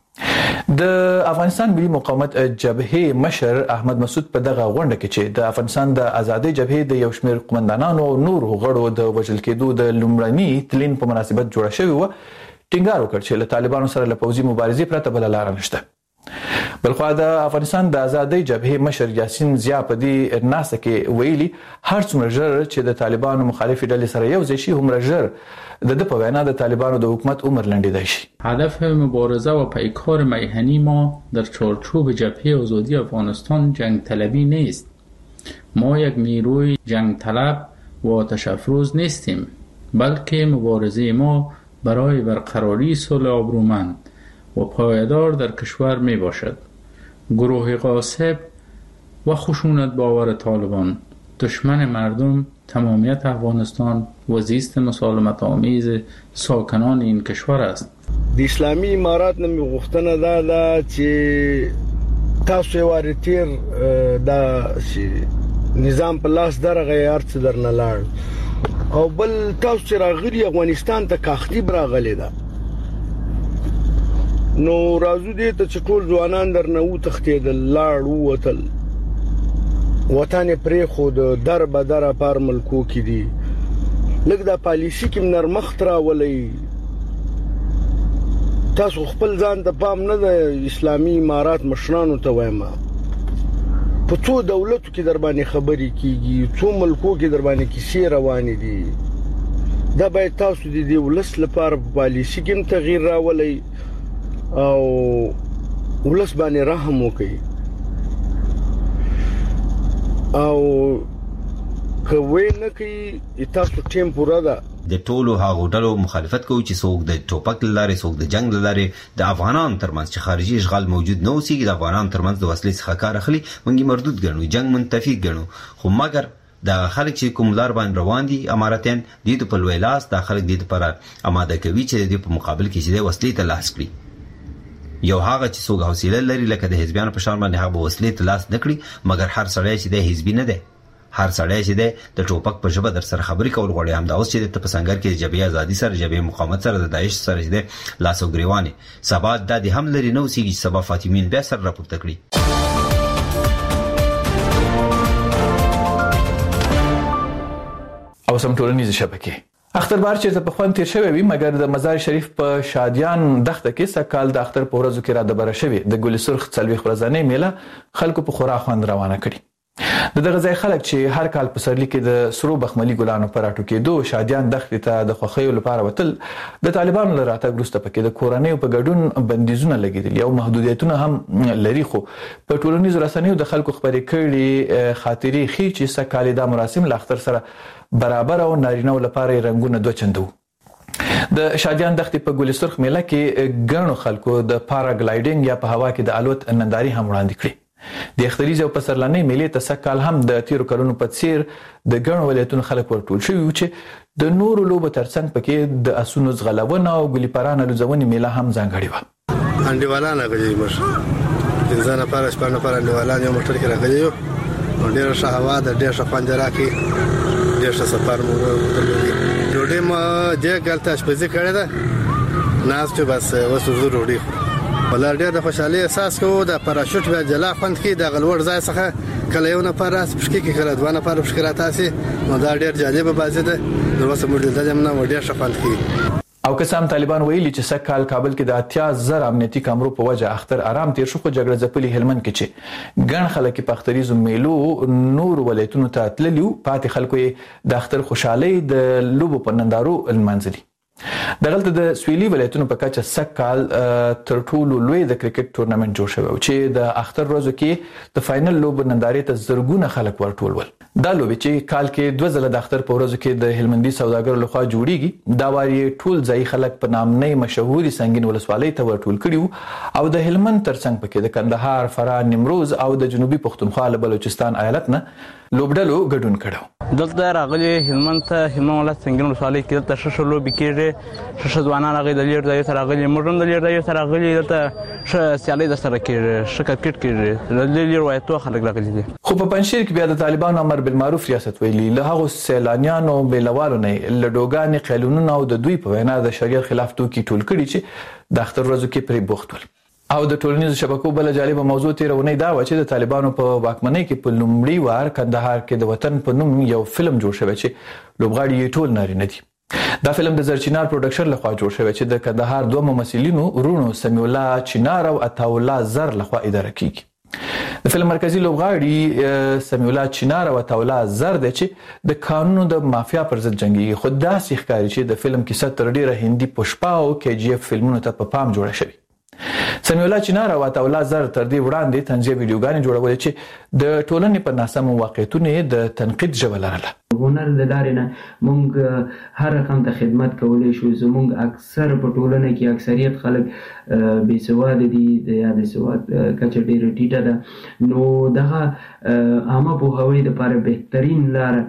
د افغانستان ملي مقاومت جبهې مشر احمد مسعود په دغه غونډه کې چې د افغانستان د ازادۍ جبهې د یو شمېر قومندانانو او نورو غړو د وژل کېدو د لومړني تلین په مناسبت جوړه شوې وه، ټینګار وکړ چې له طالبانو سره له پوځي مبارزې پرته بله لاره نشته. بلخوا د افغانستان د ازادۍ جبهې مشر یاسین ضیا په دې ناسته کې ویلي هر څومره ژر چې د طالبانو مخالفې ډلې سره یو ځای شي هومره ژر د په وینا د طالبانو د حکومت عمر لنډیدای شي. هدف مبارزه و پیکار میهنی ما در چارچوب جبهه آزادی افغانستان جنگ طلبی نیست. ما یک نیروی جنگ طلب و آتش افروز نیستیم، بلکه مبارزه ما برای برقراری صلح آبرومند و پایدار در کشور می باشد. گروه غاصب و خشونت باور طالبان دشمن مردم، تمامیت افغانستان و زیست مسالمت آمیز ساکنان این کشور است. د اسلامي امارات نه غوښتنه ده چې تاسو یې وارتیر دا نظام په لاس درغه ارڅ درنه لاړ او بل تاسو چې راغلي افغانستان ته کاختیب راغلي ده، نو راځو دې ته چې ټول ځوانان درنه و تختیدل، لاړ ووتل، وطن پرې خو د در بدر پر ملکو کې دي. لکه دا پالیسی کې نرمخت راولي. تاسو خپل ځان ته پام نه د اسلامي امارات مشرانو ته وایم، په څو دولتو کې در باندې خبرې کیږي، څو ملکو کې در باندې کیسې روانې دي. دا باید تاسو د دې ولس لپاره پالیسی کې تغییر راولي او ولس باندې رحم وکړي او کوي نه کوي تاسو ټیم پورا ده. د ټولو هغو ډلو مخالفت کوي چې څوک د ټوپک لارې څوک د جنگ لارې د افغانانو ترمنځ چې خارجي اشغال موجود نه اوسي، د افغانانو ترمنځ د وسلې څخه کار اخلي، موږ مردود ګڼو، جنگ منتفي ګڼو. خو مګر دا خلک چې کوم لار باندې روان دي اماراتین دې په لوی لاس دا خلک دې لپاره آماده کوي چې دې په مقابل کې چې د وسلې ته لاس کړي. یو هغه چې څوک حوصله لري لکه د حزبیانو په شان باندې هغه وسلې ته لاس نکړي، مګر هر سړی چې د حزبي نه دی، هر سړی چې د ټوپک په ژبه در سره خبرې کول غواړي، هم دا اوس چې د پسنګر کې جبهه ازادي سره، جبهه مقاومت سره، د داعش سره چې د لاسو ګریوانې سبا د هم لري نو سیږي سبا فاطمین به سره راپورته کړي. او سم ټولنیز شبکې اختربار چې په خوان تیر شوی وي، مګر د مزار شریف په شادیان دښته کې سکال د اختر په ورځو کې را دبره شوی د ګل سرخ څلوي خرزانې میله خلکو په خورا خوند روانه کړي. د دغه ځای خلک چې هر کال په سرلی کې د سرو بخملي ګلانو پر راټو کېدو شادیان دښتې ته د خوښیو لپاره وتل د طالبانو له راتګ وروسته پکې د کورنیو په ګډون بندیزونه لګېدلي او محدودیتونه هم لري، خو په ټولنیزو رسنیو د خلکو خپرې کړي خاطرې ښیي چې سږ کال دا مراسم له اختر سره برابر او نارینهو لپاره رنګونه دوه چنده وو. د شادیان دښتې په ګل سرخ میله کې ګڼو خلکو د پاراګلایډینګ یا په هوا کې د الوت ننداري هم وړاندې کړې. د اختریز او پسرلانۍ میلې ته سږ کال هم د تیرو کلونو په څیر د ګڼو ولایتونو خلک ورټول شوي وو چې د نورو لوبو ترڅنګ پکې د اسونو ځغلونه او ګلي پرانه لوځونې میله هم ځانګړې وه. انډیوالان راغلي موږ پنځه نفره شپږ نفره انډیوالان یو موټر کې راغلي یو، ډېره ښه هوا ده، ډېر ښه خوند راکړي، ډېر ښه سفر مو وکړی. ډوډۍ مو دې کال ته اشپزي کړې ده، ناست یو بس اوس وزو ډوډۍ خورو. ولر ډېر د خوشحالۍ احساس کوو. د پاراشوټ بیا جلا خوند کې د غلوړ ځای څخه کله یو نفر راس پښکې کې کله دوه نفر پښکې راتاسي، نو دا ډېر جالبه بازي ده. نو اوس موږ دلته هم نه ډېر ښه خوند کوي. او که څه هم طالبان ویلي چې سږ کال کابل کې د 80,000 امنیتي کامرو په وجه اختر آرام تیر شو، خو جګړه ځپلي هلمند کې چې ګڼ خلک په اختریزو میلو نور ولایتونو ته تللي وو، پاتې خلکو یې د اختر خوشحالۍ د لوبو په نندارو لمانځلي. دغلته د سویلي ولایتونو په کچه سږ کال تر ټولو لوی د کرکټ تورنمنت جوړ شوی چې د اختر ورځو کې د فاینل لوبو نندارې ته زرګونه خلک ورټول ول. دا لوبې چې کال کې 2 ځله د اختر په ورځو کې د هلمندي سوداګرو لخوا جوړیږي، دا وار یې ټول ځایي خلک په نامنۍ مشهوري سنگین ولسوالۍ ته ورټول کړي او د هلمند ترڅنګ پکې د کندهار، فراه، نیمروز او د جنوبي پښتونخوا له بلوچستان ایالت نه لوبډلو ګډون کړو. دلته راغلي هلمند ته، هلمند ولایت سنگین ولسوالۍ کې دلته ښه لوبې کېږي، ښه ځوانان راغلي، د لېر ځایو ته راغلي، موږ هم د لېر ځایو ته راغلي، دلته ښه سیالۍ درسره کېږي، ښه کرکټ کېږي، د لېر ولایتو خلک راغلي دي. خو په پنجشیر کې بیا د طالبانو امر بالمعروف ریاست ویلي له هغو سیلانیانو بیلوالو نه له ډوګانې قیلونونه او د دوی په وینا د شریعت خلاف توکي ټول کړي چې د اختر ورځو کې پرې بوخت ول. او د ټولنیزو شبکو بل جالبه موضوع تیرونی دا و چې د طالبانو په واکمنۍ کې په لومړي وار کندهار کې د وطن په نوم یو فلم جوړ شوی چې لوبغاړي یې ټول نارینه دي. دا فلم د زرچینار پروډکشن لخوا جوړ شوی چې د کندهار دوه ممثلینو رونو سمیع الله چینار او عطاالله زر لخوا اداره کیږي. د فلم مرکزی لوبغاړي سمیع الله چینار او عطاالله زر دی چې د قانونو د مافیا پر ضد جنگي، خو داسې ښکاري چې د فلم کیسه تر ډیره هندي پشپا او KGF فلمونو ته په پام جوړه شوی. سمیع الله چینار او عطاالله زر تر دې وړاندې طنزي ویډیوګانې جوړولې چې د ټولنې په ناسمو واقعیتونو د تنقید ژبه لرله. هنر د لارې نه موږ هر رقم ته خدمت کولی شو. زموږ اکثر په ټولنه کې اکثریت خلک بې سواده دي، د یا د سواد کچه ډېره ټیټه ده، نو دغه عامه پوهاوی دپاره بهترین لاره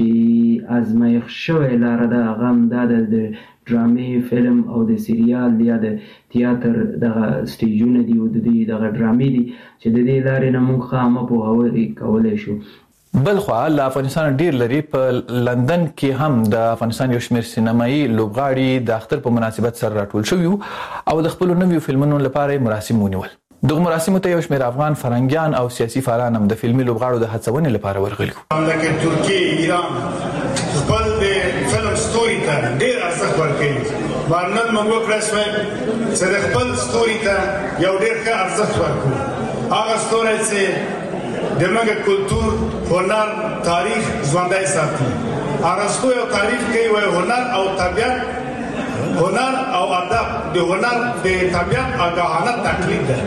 چې ازمایښت شوی لاره ده هغه همدا ده د ډرامې، فلم او د سریال یا د تیاتر دغه سټیجونه دي او د دې دغه ډرامې دي چې د دې لارې نه موږ ښه عامه پوهاوی کولی شو. بل خوا له افغانستان ډیر لري په لندن کې هم د افغانستان یو شمېر سینمایي لوبغاړي د اختر په مناسبت سره راټول شوي او د خپلو نویو فلمونو لپاره مراسم ونیول. دغه مراسمو ته یو شمېر افغان فرهنګیان او سیاسي فعالان هم د فلمي لوبغاړو د هڅونې لپاره ورغلي وو. لکه ترکیه، ایران خپل د فلم ستوري ته ډېر ارزښت ورکوي. نن موږ وکړی شوی چې د خپل ستوري ته یو ډېر ښه ارزښت ورکړو. هغه ستوری چې د موږ کلتور، هنر، تاریخ ژوندی ساتي. ارسطو یو تعریف کوي وایي هنر او طبیعت، هنر او ادب د هنر د طبیعت آگاهانه تقلید ده.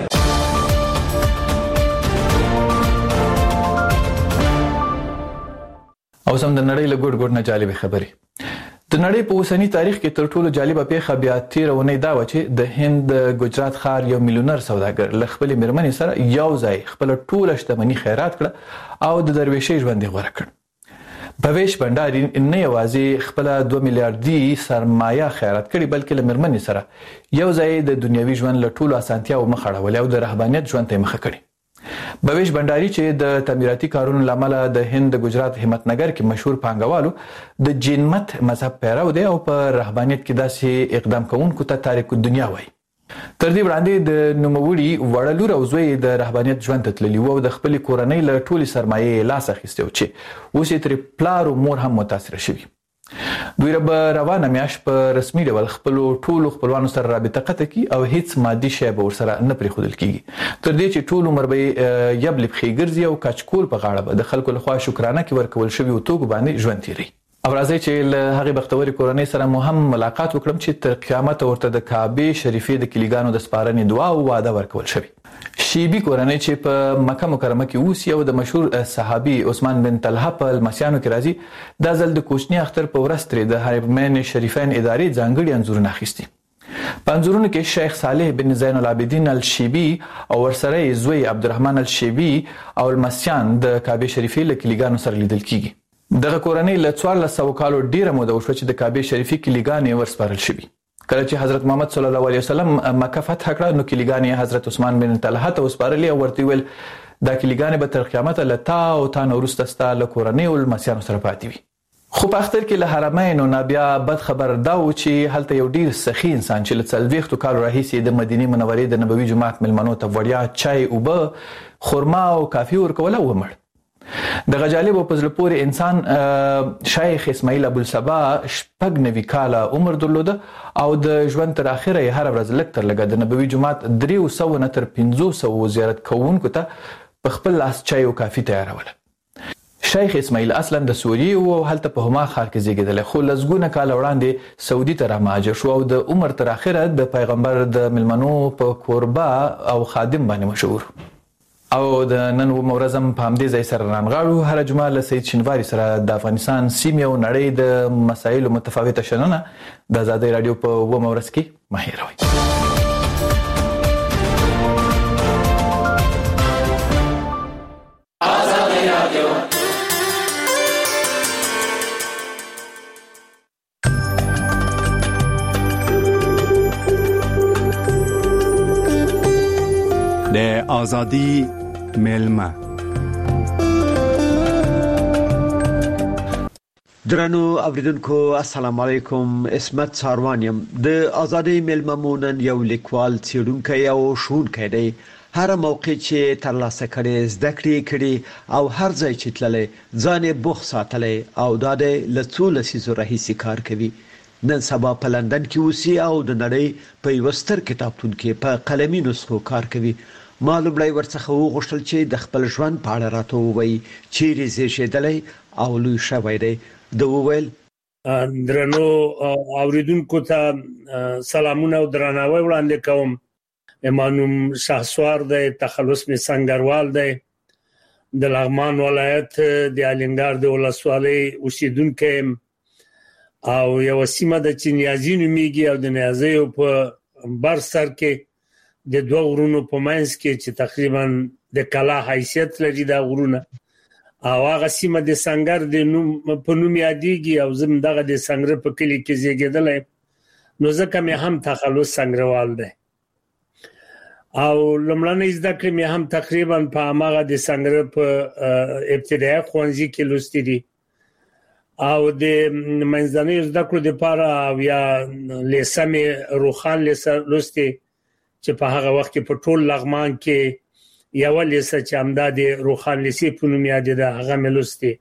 او سم د نړۍ له ګوټ ګوټ نه جالبې خبرې. د نړۍ په اوسني تاریخ کې تر ټولو جالبه پیښه بیا تیرونی دا و چې د هند ګجرات ښار یو میلیونر سوداګر له خپلې مېرمنې سره یو ځای خپله ټوله شتمني خیرات کړه او د درویشۍ ژوند یې غوره کړ. بویش بنډاري نه یوازې خپله 2 میلیارډي سرمایه خیرات کړي بلکې له مېرمنې سره یو ځای د دنیوي ژوند له ټولو اسانتیاوو مخ اړولې او د رهبانیت ژوند ته یې مخه کړې. بویش بنډاري چې د تعمیراتي کارونو له امله د هند د ګجرات همت نګر کې مشهور پانګوالو د جینمت مذهب پیرو دی او په رهبانیت کې داسې اقدام کوونکو ته تاریک الدنیا وایي. تر دې وړاندې د نوموړي وړه لور او زوی د رهبانیت ژوند ته تللي وو او د خپلې کورنۍ له ټولې سرمایې لاس اخیستی و چې اوس یې ترې پلار او مور هم متاثره شوي. دوی به روانه میاشت په رسمي ډول خپل ټولو خپلوانو سره رابطه قطع کی او هیڅ مادي شی به ورسره نه پریښودل کیږي تر دې چې ټول عمر به یبل بخي ګرځي او کچکول په غاړه به د خلکو لخوا شکرانه کې ورکول شوی او توګ باندې ژوند تیری. او راځي چې له هغه بختوري کورنۍ سره مهم ملاقات وکړم چې تر قیامت ورته د کعبه شریفې د کلیګانو د سپارنې دعا او وعده ورکول شوی. شیبی کورنۍ چې په مکه مکرمه کې اوسي او د مشهور صحابي عثمان بن طلحه په مسیانو کې راځي د ځل د کوچنی اختر په ورځ ترې د حرمین شریفین ادارې ځانګړي انځورونه اخیستي. په انځورونو کې شیخ صالح بن زین العابدین الشیبی او ورسره زوی عبدالرحمن الشیبی او المسیان د کعبه شریفې له کلیګانو سره لیدل کیږي. دغه کورنۍ له 1400 کالو ډیره موده وشو چې د کعبه شریفې کلیګانې ورسپارل شوي. کله چې حضرت محمد صلی الله علیه وسلم مکه فتح کړه نو کلیګانې حضرت عثمان بن طلحه ته وسپارلې او ورته ویل دا کلیګانې به تر قیامت له تا او تا نو وروسته ستا له کورنۍ او مسیانو سره پاتې وي. خو په اختر کې له حرمین او بیا بد خبر دا و چې هلته یو ډیر سخی انسان چې له 40 کالو راهیسې د مدینه منورې د نبوي جماعت ملمنو ته وړیا چای او به خرما او کافي ورکول او ومړ. د غجالب او پزله پورې انسان شیخ اسماعیل ابو الصبا 90 کاله عمر درلود او د ژوند تر اخره یې هر ورځ لک تر لګا د نبوي جماعت 300 نه تر 500 زیارت کوونکو ته په خپل لاس چای او کافي تیاروله. شیخ اسماعیل اصلا د سوریه او هلته په هما خار کې زیږیدل خو لزګونه کال وړاندې سعودي ته رامهاجر شو او د عمر تر اخره د پیغمبر د ملمنو په قربا او خادم باندې مشهور. او د نن ورځم په همدې ځای سره رانغاړو هر جمعه له سید شینواری سره د افغانستان سیمې او نړۍ د مسایلو متفاوته شننه د آزادۍ رادیو په ورځ کې مهیروي. آزادۍ رادیو د آزادی میلمه درنو اوریدونکو السلام علیکم. اسمت ساروانیم د آزادی میلمه مونن یو لیکوال څېړونکی او ښوونکی دی. هر موقع چې ترلاسه کړي زده کړي او هر ځای چې تللی ځان یې بوخت ساتلی او دا دی له څو لسیزو راهیسې کار کوي. نن سبا په لندن کې اوسي او د نړۍ په یو ستر کتابتون کې په قلمي نسخو کار کوي. ما لومړی ورڅخه وغوښتل چې د خپل ژوند په اړه راته ووایي چیرې زیږېدلی او لوی شوی دی. ده وویل درنو اوریدونکو ته سلامونه او درناوی وړاندې کوم. ما نوم شهسوار دی، تخلص می سنگروال دی، د لغمان ولایت د الینګار د ولسوالۍ اوسیدونکی یم او یو سیمه د چنیازي نومیږي او د نیازیو په بر سر کې د دوه غرونو په منځ کې چې تقریبا د کلا حیثیت لري دا غرونه او هغه سیمه د سنگر د نوم په نوم یادېږي او زم دغه د سنگر په کلی کې زیږیدلی نو ځکه مې هم تخلص سنگروال دی او لومړنۍ زده کړې مې هم تقریبا په هغه د سنگر په ابتدایي ښوونځي کې لوستې دي او د منځنۍ زده کړو لپاره او یا لیسه مې روخان لیسه لوستې چې په هغه وخت کې په ټول لغمان کې یو لیسه چې همدا د روخان لیسه په نوم یاد ده هغه مې لوستې.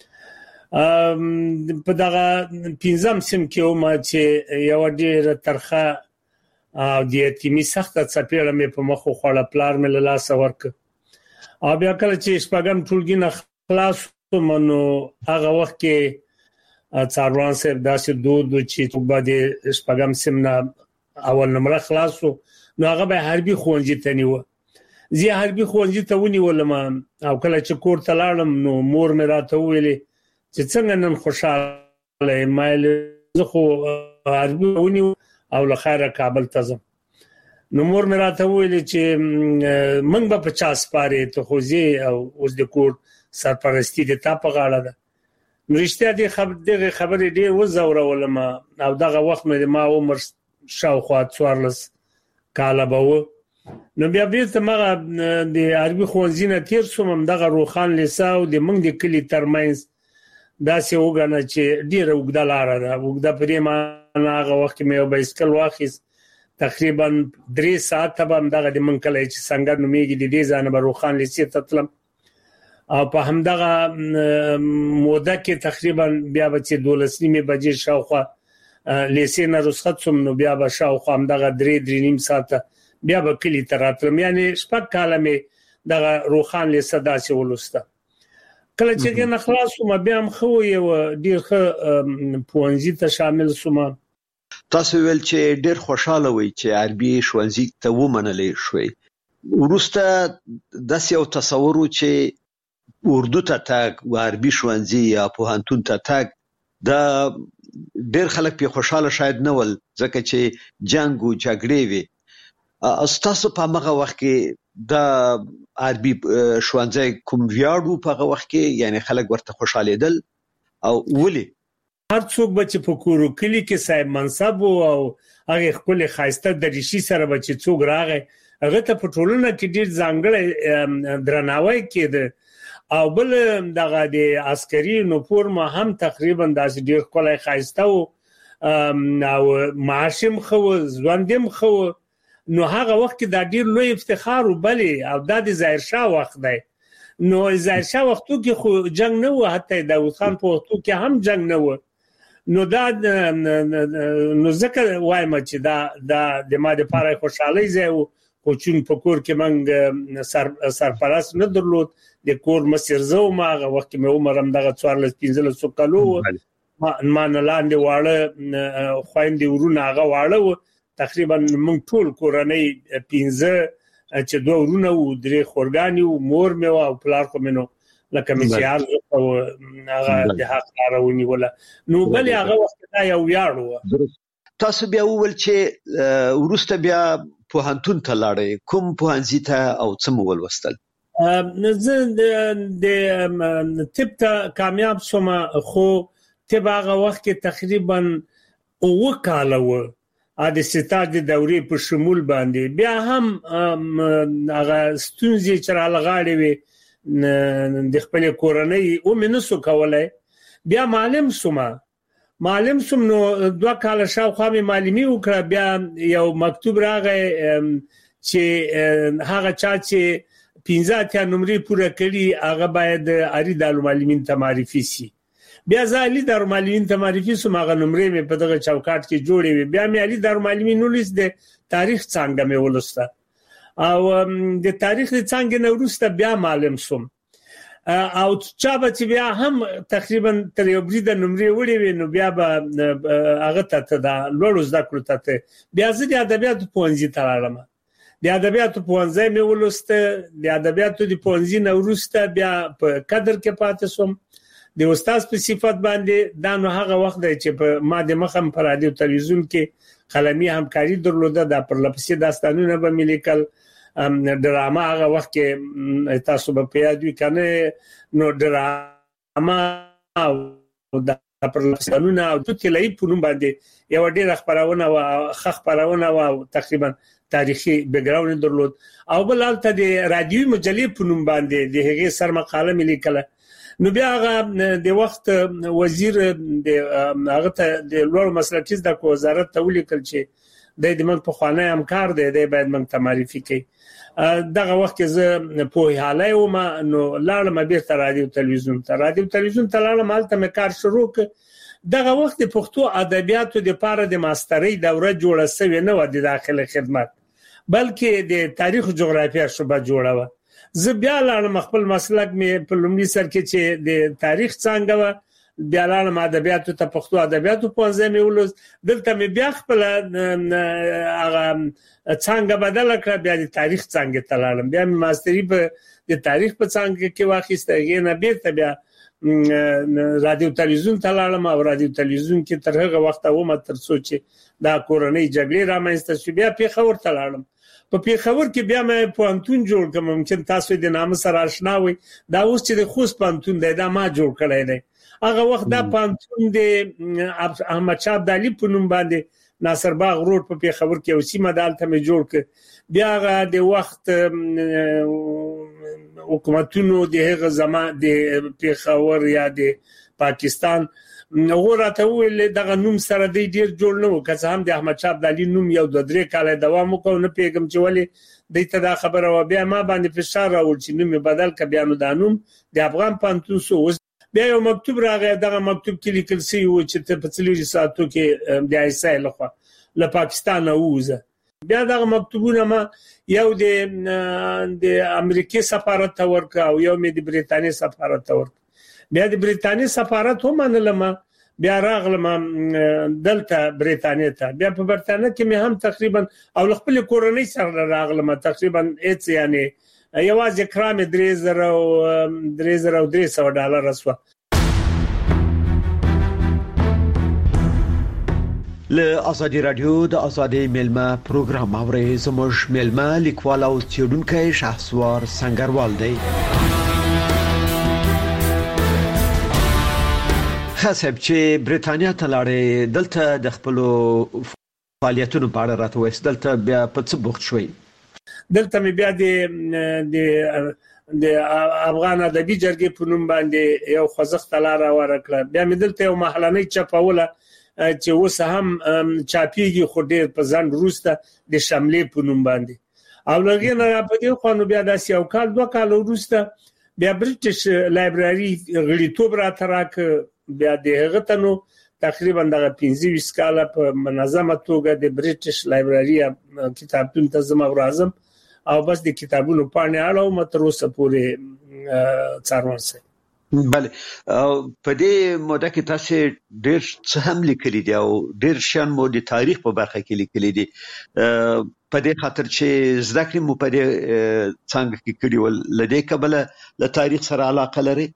په دغه 15 سم کې ما چې یو ډېر ترخه او د یتیمي سخته څپېړه مې په مخ خوړه پلار مې له لاسه ورکړ او بیا کله چې شپږم ټولګي نه خلاص شوم نو هغه وخت کې څاروان صاحب داسې دود چې څوک به د شپږم سم نه اول نمره خلاص شو نو هغه به حربي ښوونځي ته نیوه. زه حربي ښوونځي ته ونیولم او کله چې کور ته لاړم نو مور مې راته وویلې چې څنګه نن خوشاله یې زه خو حربي ونیو او له خیره کابل ته ځم. نو مور مې راته وویلې چې موږ به په چا سپارې ته خو زه او اوس د کور سرپرستی د تا په غاړه ده. نو رښتیا دغه خبرې ډېر وځورولم او دغه وخت مې ما عمر شاوخوا 14 کاله به و. نو بیا بیرته مغه د عربي ښوونځي نه تیر شوم دغه روخان لیسه او د موږ د کلي ترمنځ داسې وګڼه چې ډېره اوږده لاره ده. اوږده په دې معنی هغه وخت مې یو بایسکل واخیست تقریبا 3 ساعته به همدغه د موږ کلی چې سنګر نومیږي د دې ځای نه به روخان لیسې ته تلم او په همدغه موده کې تقریبا بیا به 12 بجې شاوخوا لیسینه رخصت سم نو بیا به شاوخوا همدغه 3.5 ساعته بیا به کلی تراتلم یعنی شپږ کاله مې دغه روخان لیسه داسې ولسته کله چې نه خلاصوم بیا هم خو یو ډیر ښه پوهنځي ته شامل سوم. تاسو ویل چې ډیر خوشاله وي چې عربي ښوونځي ته ومنلې شوي ورسته د یو تصور چې اردو ته تاګ او عربي ښوونځي یا پوهنتون ته تاګ دا ډیر خلک په خوشاله شاید نه ول ځکه چې جنگ او جګړې وي استاسو په هغه وخت کې د عربي ښوونځي کوم ویاړو په هغه وخت کې یعنی خلک ورته خوشاله دل او ولي هر څوک به چې په کورو کلی کې صاحب منصب او هغه خپل خاصه د ریشي سره به چې څوک راغی هغه ته په ټولنه کې ډیر ځانګړی درناوی کېده او بل دغه د عسکري نوپور ما هم تقریبا داسې ډیر کولای خاصه او معاشم خو ځوندم خو نو هغه وخت کې د ډیر لوی افتخار وبلې او د ظاهر شاه وخت دی نو ظاهر شاه وختو کې خو جنگ نه و حتی داوود خان په وختو کې هم جنگ نه و نو دا نو ځکه وایم چې دا د ما د پاره خوشحالي زه او چون په کور کې منګ سرپرست نه درلود د کور مسیر زو ما وخت مې عمرم دغه 14-15 کالو ما نه لاندې واړه خويندې ورونه هغه واړه تقریبا موږ ټول کورنۍ 15 چې دوه ورونه او درې خورګانی او مور مې او پلار خو منو لکه مسیار او هغه د حق راونی ولا نو بل هغه وخت دا یو یاړو تاسو بیا ول چې ورسته بیا پوهنتون ته لاړې کوم پوهنځي ته او څه مول وستل زه د طب ته کامیاب شوم خو طب هغه وخت کې تقریبا وکاله و د ستاج د دورې په شمول باندې بیا هم هغه ستونزې چې راغړې وي د خپل کورنۍ او منسو کولای بیا معلم سوم نو 2 کال شاوخوا مې معلمي وکړه بیا یو مکتوب راغی چې هغه چا چې 15 نمرې پوره کړي هغه باید اړي د معلمین ته معرفي شي بیا ځالي د معلمین ته معرفي سم هغه نمرې مې په دغه چوکاټ کې جوړې وي بیا مې علي د معلمین ولس د تاریخ څنګه مې ولسته او د تاریخ څنګه نو ورسته بیا معلم سوم او چا به چې بیا هم تقریبا تر یو برید نمرې وړي وي نو بیا به هغه ته دا لوړ زده کړو ته بیا زه د ادبیاتو پوهنځي ته راغلم د ادبیاتو پوهنځي مې ولسته د ادبیاتو د پوهنځي نو ورسته بیا په قدر کې پاتې سوم د استاد په صفت باندې دا نو هغه وخت دی چې په ما د مخم پر رادیو تلویزیون کې قلمي همکاري درلوده د پرلپسې داستانونه به ملکل ډراما هغه وخت کې تاسو به پیادوي کنه نو ډراما او د پرلپسانونه او د تلای په نوم باندې یو ډېر خبرونه او خبرونه او تقریبا تاریخي بیکګراوند درلود او بلالته د رادیوي مجلې په نوم باندې د هغې سر مقاله ملکله نو بیا هغه د وخت وزیر د هغه ته د لوړ مسلکي د وزارت ته ولیکل چې د موږ په خوانه همکار دی باید موږ ته معرفي کړي دغه وخت زه په حاله و ما نو لاړم بیرته رادیو تلویزیون ته لاړم مالته مې کار شروع ک دغه وخت د پښتو ادبیاتو د پاره د ماسترۍ دوره جوړه شوې نه و د داخله خدمت بلکې د تاریخ او جغرافیه شوبه جوړه و زه بیا لاړم خپل مسلک مې په لومړي سر کې چې د تاریخ څنګه و بیا لاړم ادبیاتو ته پښتو ادبیاتو پوهنځي مې ولوس دلته مې بیا خپل هغه څنګه بدل کړ بیا د تاریخ څنګه تلالم بیا مې ماستری په د تاریخ په څنګه کې واخیسته نه بیرته بیا رادیو تلویزیون تلالم او رادیو تلویزیون کې تر هغه وخت و ما تر سوچ دا کورنۍ جګړې رامنځته شو بیا پیښور تلالم په پیښور کې بیا مې پوهنتون جوړ کړم ممکن تاسو د نام سره آشنا وي دا اوس چې د خوست پوهنتون دی دا ما جوړ کړی دی هغه وخت دا پوهنتون د احمد شاه ابدالي په نوم باندې ناصر باغ روډ په پیښور کې اوسې مدالته مې جوړ ک بیا هغه د وخت حکومتونو د هغه زمان د پیښور یا د پاکستان وګوراته ویل دغه نوم سره دی ډیر جوړ نه و که هم د احمد شاه ابدالي نوم یو د 3 کال دوام وکړ نه پیغام چې ولی دته دا خبره و بیا ما باندې فشار راوړ چې نوم بدل ک بیا نو د نوم د افغان پانتون سو بیا یو مکتوب راغی دغه مکتوب کې لیکل شوی و چې په 3 ساعتو کې د ایسای لخوا له پاکستان اوزه بیا دغه مکتوبونه ما یو د امریکای سفارت ته ورکا او یو د بریتانیا سفارت ته ورکا بیا د بریتانیا سفارت هم منلم بیا راغلم دلته بریتانیا ته بیا په بریتانیا کې مې هم تقریبا او خپل کورنۍ سره راغلم تقریبا اټ یعنی یوازې کرام $3,300 رسوه له ازادي رادیو د ازادي میلمه پروګرام اوري زموږ میلمه لیکوال او څېړونکی شهسوار سنگروال دی حسب چې بریتانیا ته لاړې دلته د خپل فعالیتونو په اړه راته وایي دلته بیا په څه بوخت شوي دلته مې بیا د افغان ادبي جرګې په نوم باندې یو خوځښت لاره ورکړه بیا مې دلته یو محلنۍ چاپوله چې اوس هم چاپیږي خو ډېر په ځان روسته د شملې په نوم باندې او لږه نه په دې خو نو بیا د یو کال 2 کال روسته بیا برټش لایبرری غړیتوب را تراک بیا د هغه تنو تقریبا د 25 کال په منظمه توګه د برټش لایبرری کتابتون ته زما ورازم او بس د کتابونو پاڼې اړه متر اوسه پورې څارون سي بله په دې موده کې تاسو ډېر څه هم لیکلي دي او ډېر شان مو د تاریخ په برخه کې لیکلي دي په دې خاطر چې زده کړې مو په دې څنګه کې کړي ول لدې کبله له تاریخ سره علاقه لري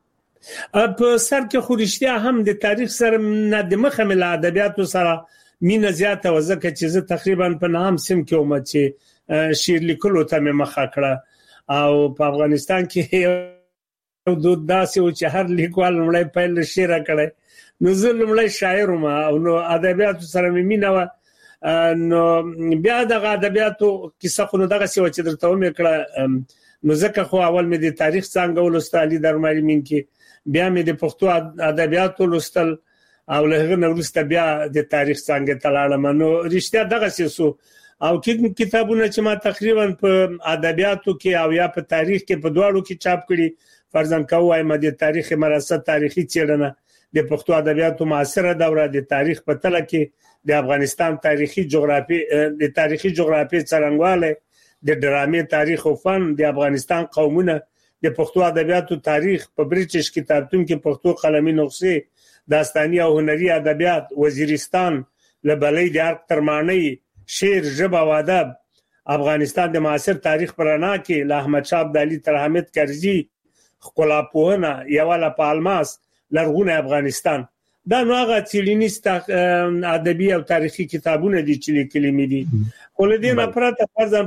په سر کې خو رښتیا هم د تاریخ سره نه د مخه مل ادبیاتو سره مینه زیاته وزکه چې زه تقریبا په نام سم کې ومه چې شعر لیکلو ته مخه کړه او په افغانستان کې د داسې او چې هر لیکوال لمړی پیل شعر کړي نو زه لمړی شاعر وم او نو ادبیاتو سره مینه و نو بیا د ادبیاتو کیسه خو دغه څه چې درته ومه کړه نو ځکه خو اول مې د تاریخ څنګه ولستالي درماري مين کې بیا مې د پښتو ادبیاتو لوستل او له هغه نورسته بیا د تاریخ څنګه تلاړم نو رښتیا دغه څه او کتابونه چې ما تقریبا په ادبیاتو کې او یا په تاریخ کې په دواړو کې چاپ کړي فرضاً کوای مې د تاریخ مرصد تاریخي څېړنه د پښتو ادبیاتو معاصره دوره د تاریخ په تله کې د افغانستان تاریخي جغرافي د تاریخي جغرافي څرنګواله د ډرامې تاریخ او فن د افغانستان قومونه د پښتو ادبیاتو تاریخ په برټش کتابتون کې پښتو قلمي نسخې داستاني او هنري ادبیات وزیرستان لبلې د ارق ترمانی شعر ژبه او ادب افغانستان د معاصر تاریخ پرانا کې له احمد شاه ابدالي تر حامد کرزي خلاپوهنه یواله پالماس لرغونه افغانستان دا نو هغه څېړنیز ادبي او تاریخي کتابونه دي چې لیکلي مې دي ولدي نه پرته فرضاً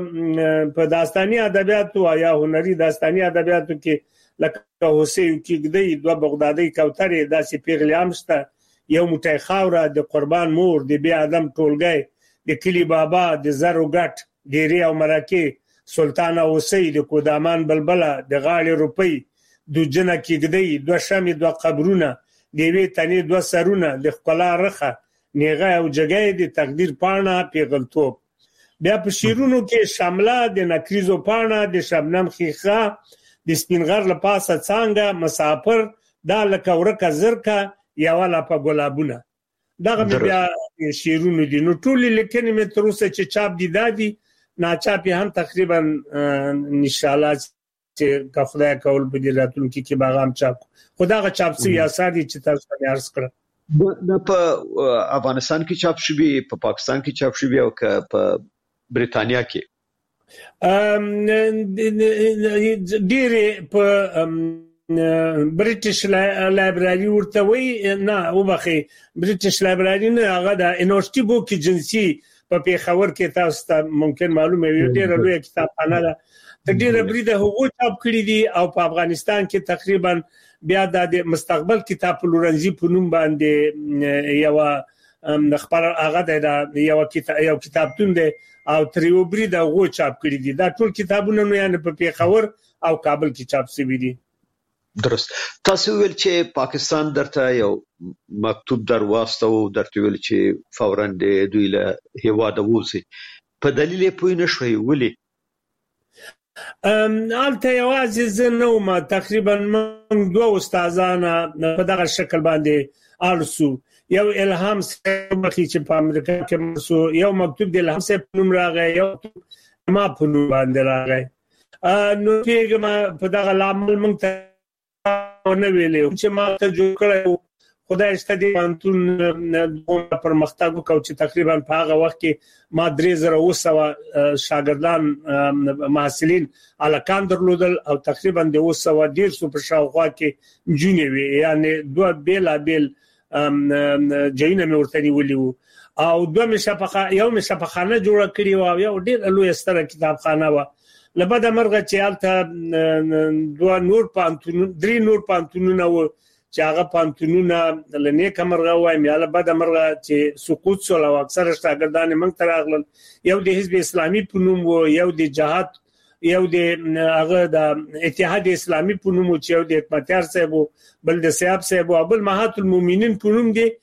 په داستاني ادبیاتو یا هنري داستاني ادبیاتو کې لکه حسین کېږدی دوه بغدادي کوترې داسې پیغلې امسته یو موټی خاوره د قربان مور د بیا ادم ټولګي د کلی بابا د زرو ګټ ډيري او مرکه سلطان اوسی د کودامان بلبله د غاړې روپی د جنہ کېږدی دوه شمې دوه قبرونه د وی تنې دوه سرونه د خپل رخه نیغه او جګې د تقدیر پاڼه پیغلتوب بیا په شیرونو کې شامله د نکریزو پاڼه د شبنم خيخه د سپینغر لپاسه څنګه مسافر دا لکه ورکه زرکه یا ولا په ګلابونه دغه بیا شیرونو دي نو ټول لیکنې مې تر اوسه چې چاپ دي دادي نه چاپ هم تقریبا ان شاء الله چې خدای کول په دې راتلونکي کې باغام چاپ خدای چاپ سي اثر دي چې تاسو ته عرض کړم د په افغانستان کې چاپ شوی په پاکستان کې چاپ شوی او په بریتانیا کې ډېر په برټش لایبرری ورته وی نه وبخي برټش لایبرری نه هغه د یونیورسيټي بوک ایجنسی په پیښور کې تاسو ته ممکن معلومه وي ډېر لوی کتابخانه ده ډېر بریده هغه چاپ کړی دي او په افغانستان کې تقریبا بیا د مستقبل کتاب لورنزي په نوم باندې یو خبر هغه د یو کتابتون دی او تریو بریده هغه چاپ کړی دي دا ټول کتابونه نو یعنی په پیښور او کابل کې چاپ شوي دي درست. تاسو ویل چې پاکستان درته یو مکتوب در واستو درته ویل چې فوراً د دوی له هیواده ووځي، په دلیل یې پوه نه شوي ولې؟ البته یوازې زه نه وم، تقریبا موږ دوه استادان په دغه شکل باندې ارسو. یو الهام صاحب چې په امریکا کې مرسو، یو مکتوب د الهام صاحب په نوم راغی، یو ما په نوم باندې راغی. نو پیغام په دغه لامل موږ ته نه ویلې چې ما ته جوړ کړو. خدای ستدي پانتون پرمختګ وکاو چې تقریبا په هغه وخت کې ما 3200 شاګردان محصلین الکان درلودل او تقریبا د 200 په شاوخوا کې جونې وي، یعنی دوه بیل جاینه مې ورته نیولې وو او دوه یو مشفخانه جوړه کړې و او یو ډېر لوی ستره کتابخانه و. لبدا مرغه چې البته دوه نور پانتون درې نور پانتونونه و چې هغه پانتونونه لنی کمرغه وایم، یا لبدا مرغه چې سقوط سول او اکثر شاګردان موږ ته راغلل. یو د حزب اسلامي په نوم و، یو د جهاد، یو د هغه د اتحاد اسلامي په نوم، چې یو د حکمتیار صاحب بل د صاحب صاحب او بل مهات المؤمنین په نوم دی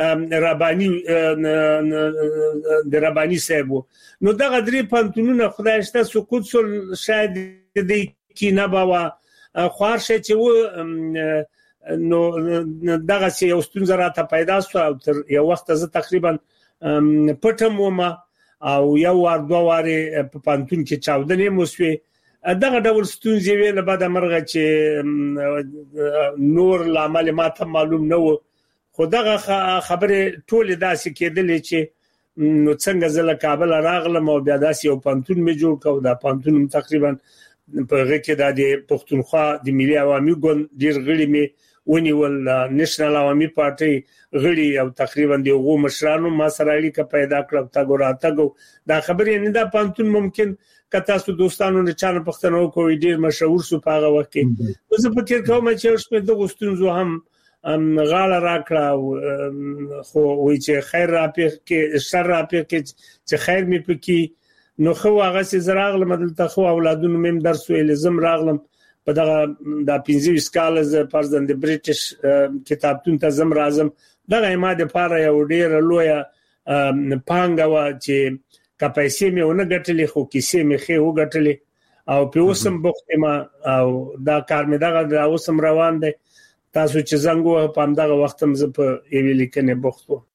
د ربانی صاحب. نو دغه درې پانتونونه خدای شته سقوط سول شاید د کینه باوا خوارشه چې و. نو دغه چې یو ستونزه راته پیدا شو او تر یو وخت زه تقریبا پټم وم او یو وار دوه واره په پانتون کې چاودنې موسوي. دغه ډول ستونزې ویل بعد مرغه چې نور لامل ماته معلوم نه و، خو دغه خبره ټول داسې کېدلې چې نو څنګه زله کابل راغلم او بیا داسې یو پانتون می جوړ کاو. دا پانتون تقریبا په هغه کې د پښتونخوا د ملي عوامي ګوند ډیر غړي می ونیول، نېشنل عوامي پارټي غړي او تقریبا د هغو مشرانو ما سره اړیکه پیدا کړه. تا ګوراتګو دا خبرې نه دا پانتون ممکن کته سو دوستانو نه چانه پښتنو کوی ډیر مشهور سو پاغه وخت کې. زه فکر کوم چې اوس په دغه ستونزو هم غاړه راکړه، خو وای چې خیر را پېښ کې شر را پېښ کې چې خیر می پکې. نو خو هغه سي زراغله مدلته خو اولادونو مم درس ویل زم راغلم په دغه د 25 کال ز پرزند بریټیش کتابتون ته زم راځم. دغه ما د پاره یو ډیر لوی پانګه و چې کپایسي مې ونه ګټلې، خو کیسې مې خې و ګټلې او په اوسم بوخت ما او دا کار مې دغه د اوسم روان دی. تاسو چې زنګو په همدغه وخت هم زه په یوې لیکنې بوخت وم.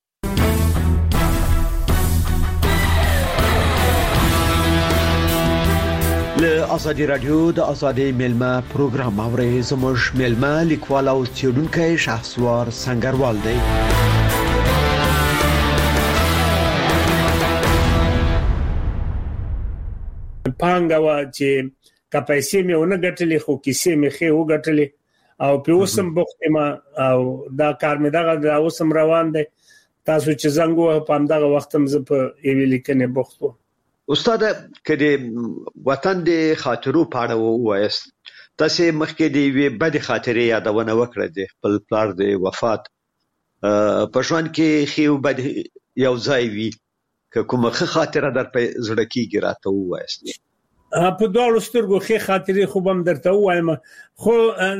له ازادي رادیو د ازادي میلمه پروګرام اورئ. زموږ میلمه لیکوال او څېړونکی شهسوار سنگروال دی. پانګه و چې کپایسي مې ونه ګټلې، خو کیسې مې خې و ګټلې او په اوسم بوخت ما او دا کار مې دغه د اوسم روان دی. تاسو چې زنګو په همدغه وخت هم زه په یوې لیکنې بوخت وم. استاد کله وطن د خاطرو پاړه وایست، تاسو مخکې دی وی بد خاطرې یادونه وکړه د خپل پلار د وفات په ژوند کې خو بد یو ځای وی کومه خاطره در په زړه کې راته وایست؟ په دوه سترګو خې خاطرې خو هم درته وایم، خو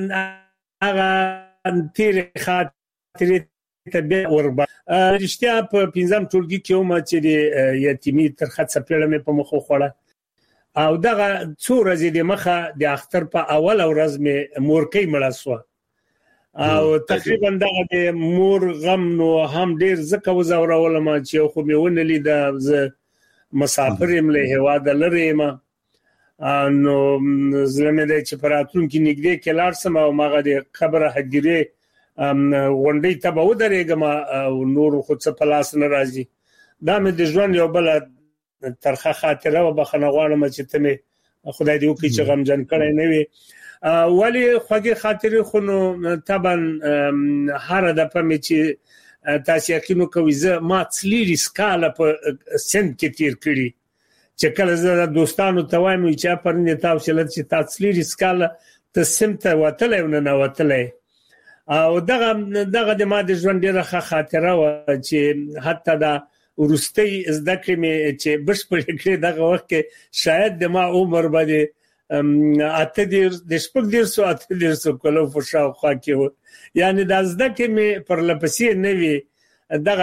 هغه تیر خاطرې تبع وربا رښتیا په 15 ټولګي کې هم چې د یتیمی تر خاطر پیړمې په مخ خوړه او دغه څو ورځې د مخه د اختر په اول ورځ مې مورکۍ مړه شو او تقریبا دغه د مور غم نو هم ډیر زکه وزورول ما چې خو مې ونه لید د مسافر يم له هوا د لری ما نو زلمه د چې پراتون کې نګدې کې لار سم او ماغه د خبره هدیره وندې ته به ودرېګم او نور خو څه پلاس نه راځي. دا مې د ژوند یو بل ترخه خاطره و بخنه غواړم چې ته مې خدای دې وکړي چې غمجن کړي نه وي. ولی خوږه خاطره خو نو طبعا هر د په مې چې تاسو یقینو کوي زه ما څلېری سکاله په سند کې تیر کړی چې کله زه دوستانو ته وایم چې پرنده تاسو چې تاسو څلېری سکاله ته سمته وتلې نه وتلې او دغه د ما د ژوند ډیره خاطره و چې حتی دا ورستي زده کړې مې چې بشپړ کړې دغه وخت کې شاید د ما عمر باندې اته د شپږ ډیرسو اته ډیرسو کلو په شاوخوا کې و. یعنی د زده کې مې پر لپسې نه وي دغه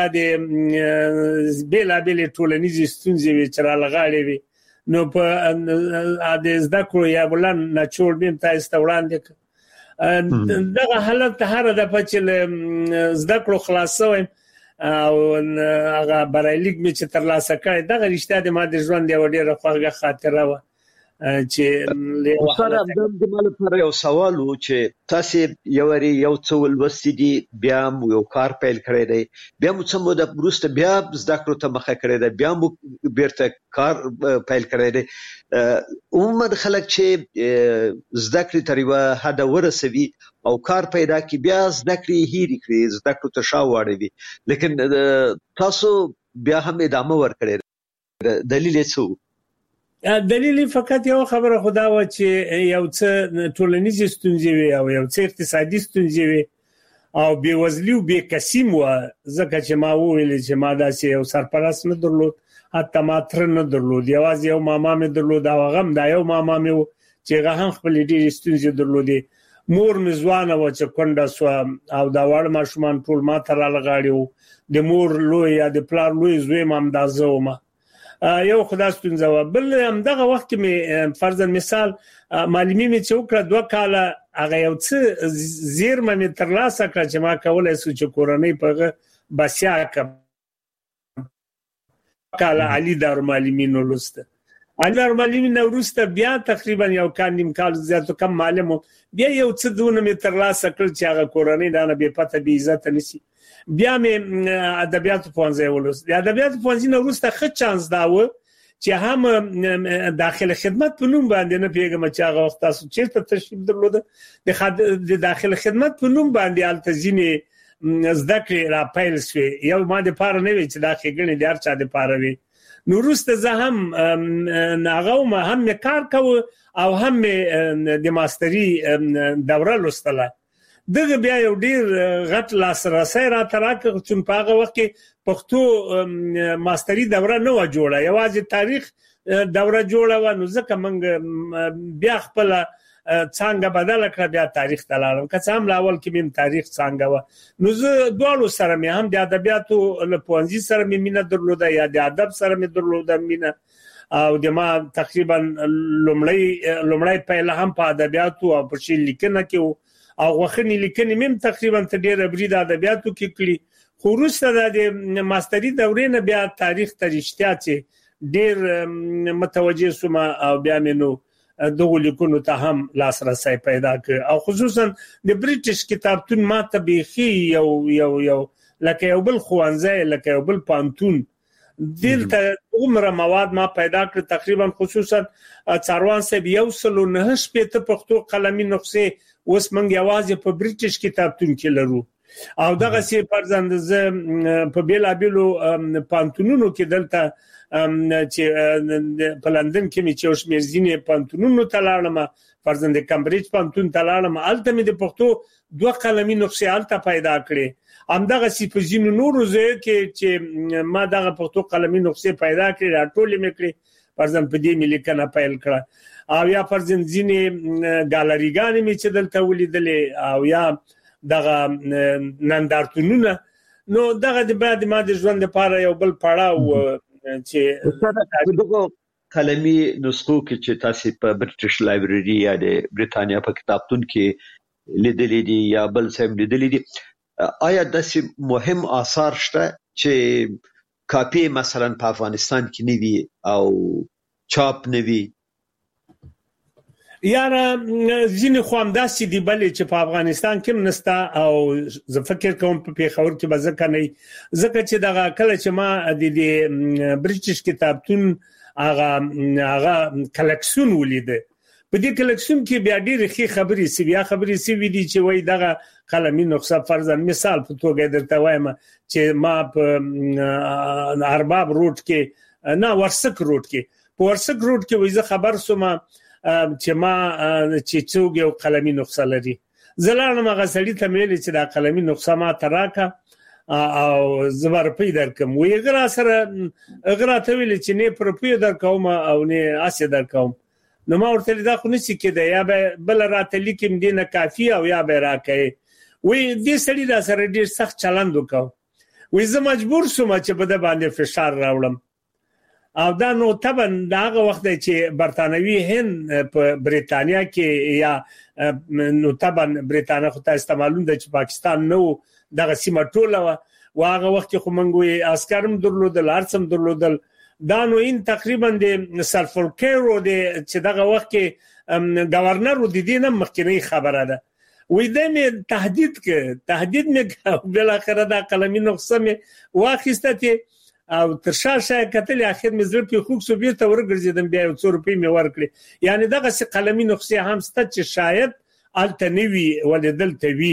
د بیلابل ټولنیزې ستونزې وي چې راغلي وي نو په د زده کړو یا بلان نچول بیم تاسو ته وړاندې دغه حالت هر د پچل زده کړو خلاصوي او هغه برایلیک می چې تر لاسه کړی دغه رښتیا د ما د ژوند یو ډیره خوږه خاطره و چې سره د مال پر یو سوال و چې تاسو یو څو ولوستي دي بیا یو کار پیل کړی دی بیا مو څه مده وروسته بیا زده کړو ته مخه کړی دی بیا مو بیرته کار پیل کړی دی عموما خلک چې زده کړې تر یو حد ورسوي او کار پیدا کی بیا زده کړې هېری کړې زده کړو ته شاو واړوي لیکن تاسو بیا هم ادامه ورکړئ دلیل څه دلیل فقط یو خبره خدا و چې یو څه ټولنیزې ستونزې وي او یو څه اقتصادي ستونزې وي او بېوزلي او بېکسیم و ځکه چې ما وویل چې ما داسې یو سرپرست نه درلود حتی ما تر نه درلود یوازې یو ماما مې درلود او هغه هم دا یو ماما مې و چې هغه هم خپل ډېرې ستونزې درلودې مور مې ځوانه و چې کونډه سوه او دا واړه ماشومان ټول ما ته رالغاړي وو د مور لوی یا د پلار لوی زوی هم همدا زه وم یو خدا ستونزه و بل همدغه وخت کې فرضاً مثال معلمي مې چې وکړه 2 کاله هغه یو څه زیرمه مې ترلاسه کړه چې ما کولای شو چې کورنۍ په بسیا کړم کاله علي دارالمعلمین ولسته علي دارالمعلمین ورسته بیا تقریبا یو کال نیم کال زیاتو کم معلم بیا یو څه دونه مې ترلاسه کړ چې هغه کورنۍ دانه به پته به عزت نشي بیا مې ادبیاتو پوهنځی ولوست د ادبیاتو پوهنځي نه وروسته ښه چانس دا و چې هم داخله خدمت په نوم باندې نه پیګم چې هغه وخت تاسو چیرته تشریف درلوده د داخله خدمت په نوم باندې التزینه زده کړې را پیل شوې یو ما د پاره نه وی چې دا ښېګڼې د هر چا د پاره وي نو وروسته زه هم هغه هم کار کوم او هم د ماستري دوره لوستله دغه بیا یو ډیر غټ لاسرسي را تراکه چې په هغه وخت کې پښتو ماستري دوره نه و جوړه یوازې تاریخ دوره جوړه و نو ځکه موږ بیا خپل څنګه بدل کړ بیا تاریخ ته لاړم که څه هم لاول کې مم تاریخ څنګه و نو زه دوه سره مې هم د ادبیاتو له پوهنځي سره مې مینه درلوده یا د ادب سره مې درلوده مینه او د ما تقریبا لومړی پیله هم په ادبیاتو او په شعر لیکنه کې او غوښنی لیکنې مم تقریبا ته ډېر برید ادبیاتو کې کړی خو وروسته د ماستري دورې نه بیا تاریخ ته رښتیا چې ډېر متوجه شوم او بیا مې نو دغه لیکونو ته هم لاسرسي پیدا کړ او خصوصا د بریټیش کتابتون ماته بيخي یو لکه یو بل خوانځي لکه یو بل پانتون دلته عمره مواد ما پیدا کړ تقریبا خصوصا څاروان صاحب یو سلو نه شپته پښتو قلمي نسخه اوس موږ یوازې په بریټیش کتابتون کې لرو او دغه سي پرځند ز په بیلابلو پانتونونو کې دلته چې په لندن کې مې چې اوس مرزینه پانتونونو ته لاړم پرځند کمبریج پانتون ته لاړم الته مې د پښتو 2 قلمي نسخه الته پیدا کړې همدغه سي په ځینو نورو ځای کې چې ما دغه پښتو قلمي نسخه پیدا کړې راټولې مې کړې پرځند په دې ملي کنه پیل کړه او یا پرځند ځینې ګالریګانې مې چې دلته ولیدلې او یا دغه نندارتونونه نو دغه د بعد ما د ژوند لپاره یو بل پړاو چې دغه قلمي نسخو کې چې تاسو په برټش لایبرری یا د بریتانیا په کتابتون کې لیدلې دي یا بل څه لیدلې دي آیا داسې مهم آثار شته چې کاپی مثلا په افغانستان کې نه وي او چاپ نه وي یاره ځینې خو همداسې دي بلې چې په افغانستان کې نسته او زه فکر کوم په پیښور کې به ځکه نه ځکه چې دغه کله چې ما د بریټیش کتابتون هغه کلکسیون ولیده په دې کلکسیون کې بیا ډېرې ښې خبرې سوي دي چې وایي دغه قلمي نسخه فرضاً مثال په توګه درته وایم چې ما په ارباب روډ کې نه ورسک روډ کې په ورسک روډ کې وایي زه خبر سوم چې ما چې څوک یو قلمي نسخه لري زلانه ما غسړی ته ویل چې دا قلمي نسخه ما تراکه او زبر پیدا کوم وی غرا سره غرا ته ویل چې نه پر پیدا کوم او نه اسه در کوم نو ما ورته دا خو نسی کېده یا به بل راته لیکم دینه کافی او یا به راکې وې دې سړي دا سره ډیر سخت چلند وکاو وې زه مجبور شوم چې په د باندې فشار راوړم او دا نو طبعا داغه وخت چې برتانوي هند په بریتانیا کې یا نو طبعا بریتانیا خو تاسو معلوم ده چې پاکستان نو دغه سیمه ټوله واغه وخت خو منګوي عسكرم درلودل ارسم درلودل دا نو ان تقریبا د سلفورکیرو د چې دغه وخت کې گورنر د دې نه مخکنی خبره ده وې د می تهدید مې بل اخر دا قلمي نقصه مې واخیسته او ترشاشه کتل اخر مې زړه په خوب سو بیرته ورګرځیدم بیا 100 روپۍ مې ورکړي یعنی دغه څه قلمي نقصه هم ست چې شاید التنوي ولدل توي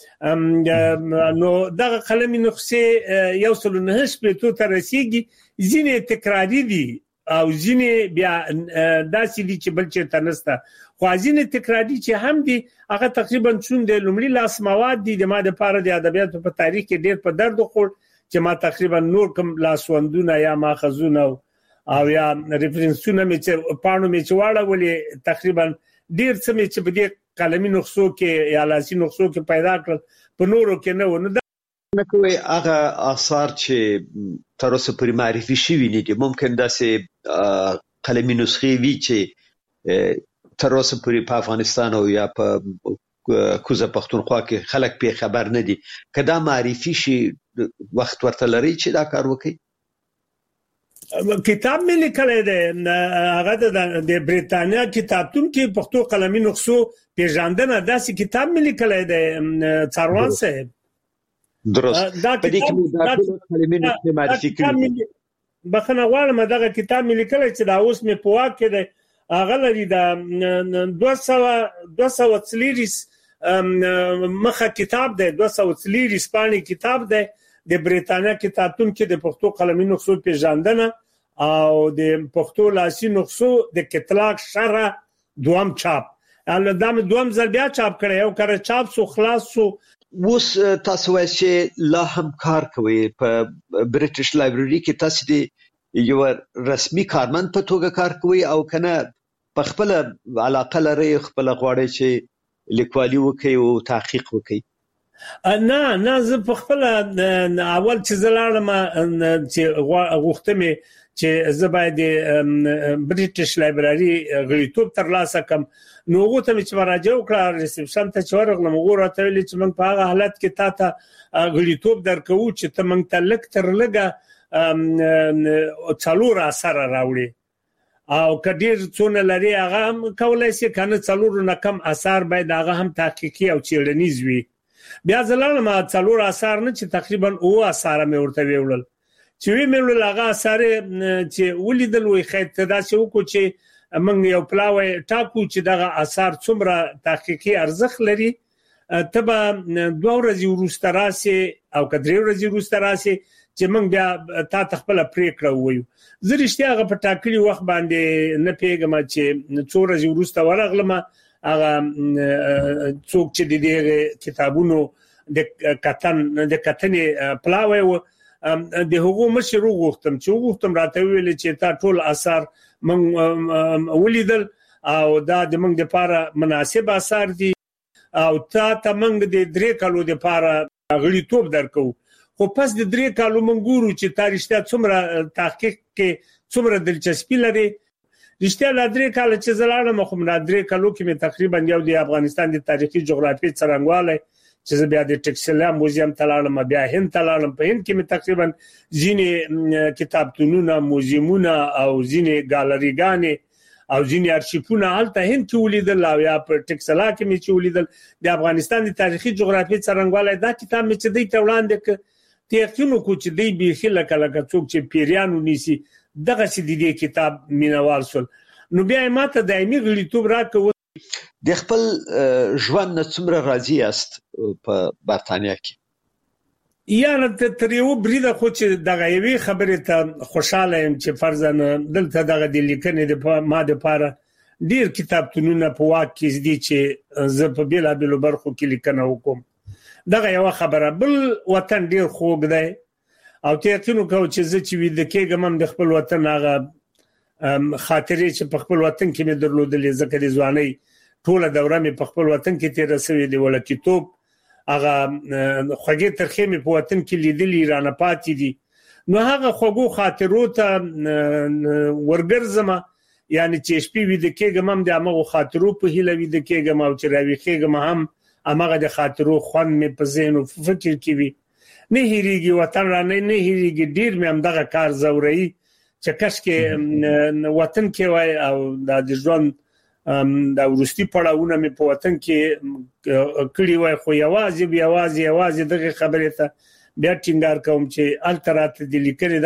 نو دغه قلمي نقصه یو څل نه شپې ته رسیدي ځینې تکراری دي او ځینې بیا داسې دي چې بل چیرته نسته خو ځینې تکراری چې هم دي هغه تقریبا څون د لومړي لاس مواد دي د ماده لپاره د ادبیاتو په تاریخ کې ډیر په درد خور چې ما تقریبا نور کوم لاسوندونه یا ماخذونه او یا ریفرنسونه مې چې پاڼو مې چواړه ولې تقریبا ډیر څه مې چې په دې قلمي نقصو کې یا لاسي نقصو کې پیدا کړل په نورو کې نه ونه نه کوي هغه آثار چې تر اوسه پورې معرفي شوي نه دي ممکن داسې قلمي نسخې وي چې تر اوسه پورې په افغانستان او یا په کوزه پښتونخوا کې خلک په خبر نه دي کدا معرفي شي وخت ورته لري چې دا کار وکړي کتاب مې لیکلی دی هغه د بریتانیا کتابتون کې پښتو قلمي نسخو پیژندنه داسې کتاب مې لیکلی دی څاروان صاحب درست په دې کې دا قلمي نسخې معرفي کړي بخنه غواړم دغه کتاب مې لیکلی چې دا اوس مې په واک کې دی هغه لري د 240 مخه کتاب دی 240 پاڼې کتاب دی د بریتانیا کتابتون کې د پښتو قلمي نسخو پیژندنه او د پښتو لاسي نسخو د کتلاک شرح دوام چاپ البته دوام ځل بیا چاپ کړی او کړه چاپ سو خلاص سو اوس تاسو وایي چې لا هم کار کوي په بریټیش لایبرری کې تاسو د یو رسمي کارمند په توګه کار کوي او کنه په خپل علاقه لري خپل غواړي چې لیکوالي وکړي او تحقیق وکړي نه زه په خپل اول چې زلاړم چې غوښتم چې زه باید بریټیش لایبرری غړیتوب ترلاسه کړم نو غوښتم چې مراجعه وکړم ریسپشن ته چې ورغلم وګوره ته ویل چې موږ په هغه حالت کې تاسو غړیتوب درکو چې ته موږ ته لک تر لګه څلور اثر راوړي او کډیر څونه لري هغه کولای شي کنه څلور نه کم اثر باید هغه هم تحقیقي او چیرنیز وي بیا ځلانه ما څلور اثر نه چې تقریبا او اثر مې ورته ویول چې مې ویل هغه اثر چې ولیدل وي خیر ته دا چې وکړو چې موږ یو پلاوی ټاکو چې دغه اثر څومره تحقیقي ارزښت لري تبه 2 ورځې وروسته راسي او کډري ورځې وروسته راسي چې موږ بیا تا تخپل پریکړه وایو زه رښتیا هغه په ټاکلي وخت باندې نه پیګم چې 2 ورځې وروسته ورغلم هغه څوک چې د دې کتابونو د کتنې پلاوی و د هغو مشر وغوښتم راته ویل چې تا ټول اثر من ولیدل او دا د موږ لپاره مناسب اثر دي او تا موږ د 3 کالو لپاره غړیتوب درکو خو پس د 3 کالو موږ ګورو چې تاریخ څومره تحقیق کې څومره دلچسپي لري رښتیا لا 3 کال چې زلاړم خو من 3 کالو کې مې تقریبا یو د افغانستان د تاریخي جغرافي څرنګواله چې بیا د ټکسلا موزیم تلاړم بیا هند تلاړم په هند کې مې تقریبا ځینې کتابتونونه موزیمونه او ځینې ګالریګانې او ځینې ارشیفونه هلته هند کې ولیدل او یا په ټکسلا کې مې چې ولیدل د افغانستان د تاریخي جغرافي څرنګواله دا کتاب مې چې دی ته وړاندې ک تیقینو کو چې دی به خلک لکه څوک چې پیریانو نیسی دغه چې د دې کتاب مینوال سول نو بیا ماته دایمي غړیتوب راکوي د خپل ژوند نه څومره راضي است په برتانیا کې یا تر یو بریده خو چې دغه یوې خبرې ته خوشاله يم چې فرضاً دلته دغه د لیکنې د ما د پاره ډیر کتابتونونه په واک کې دي چې زه په بیل بیل برخو کې لیکنه وکم دغه یو خبره بل وطن ډیر خوږ دی او ته یقینو کو چې زه چې وید کېږم د خپل وطن هغه خاطرې چې په خپل وطن کې مې درلودلې ځکه د ځوانۍ ټوله دوره مې په خپل وطن کې تیر شوې دی ولکه توپ هغه خوږې ترخې مې په وطن کې لیدلې رانه پاتې دي نو هغه خوږو خاطرو ته ورګرځم یعنی چې شپې وې د کېګم هم د هغه خاطرو په هیله وې د کېګم او چې راوي کېګم هم هغه د خاطرو خوند مې په ذهن او فکر کې وي نه هېریږي وطن را نه هېریږي ډیر مې هم دغه کار زوري چې کښ کې وطن کې وای او د ژوند دا ورستي پړاوونه مې په وطن کې کړي وای خو یوازې دغه خبره ته بیا ټینګار کوم چې الترات د لیکنې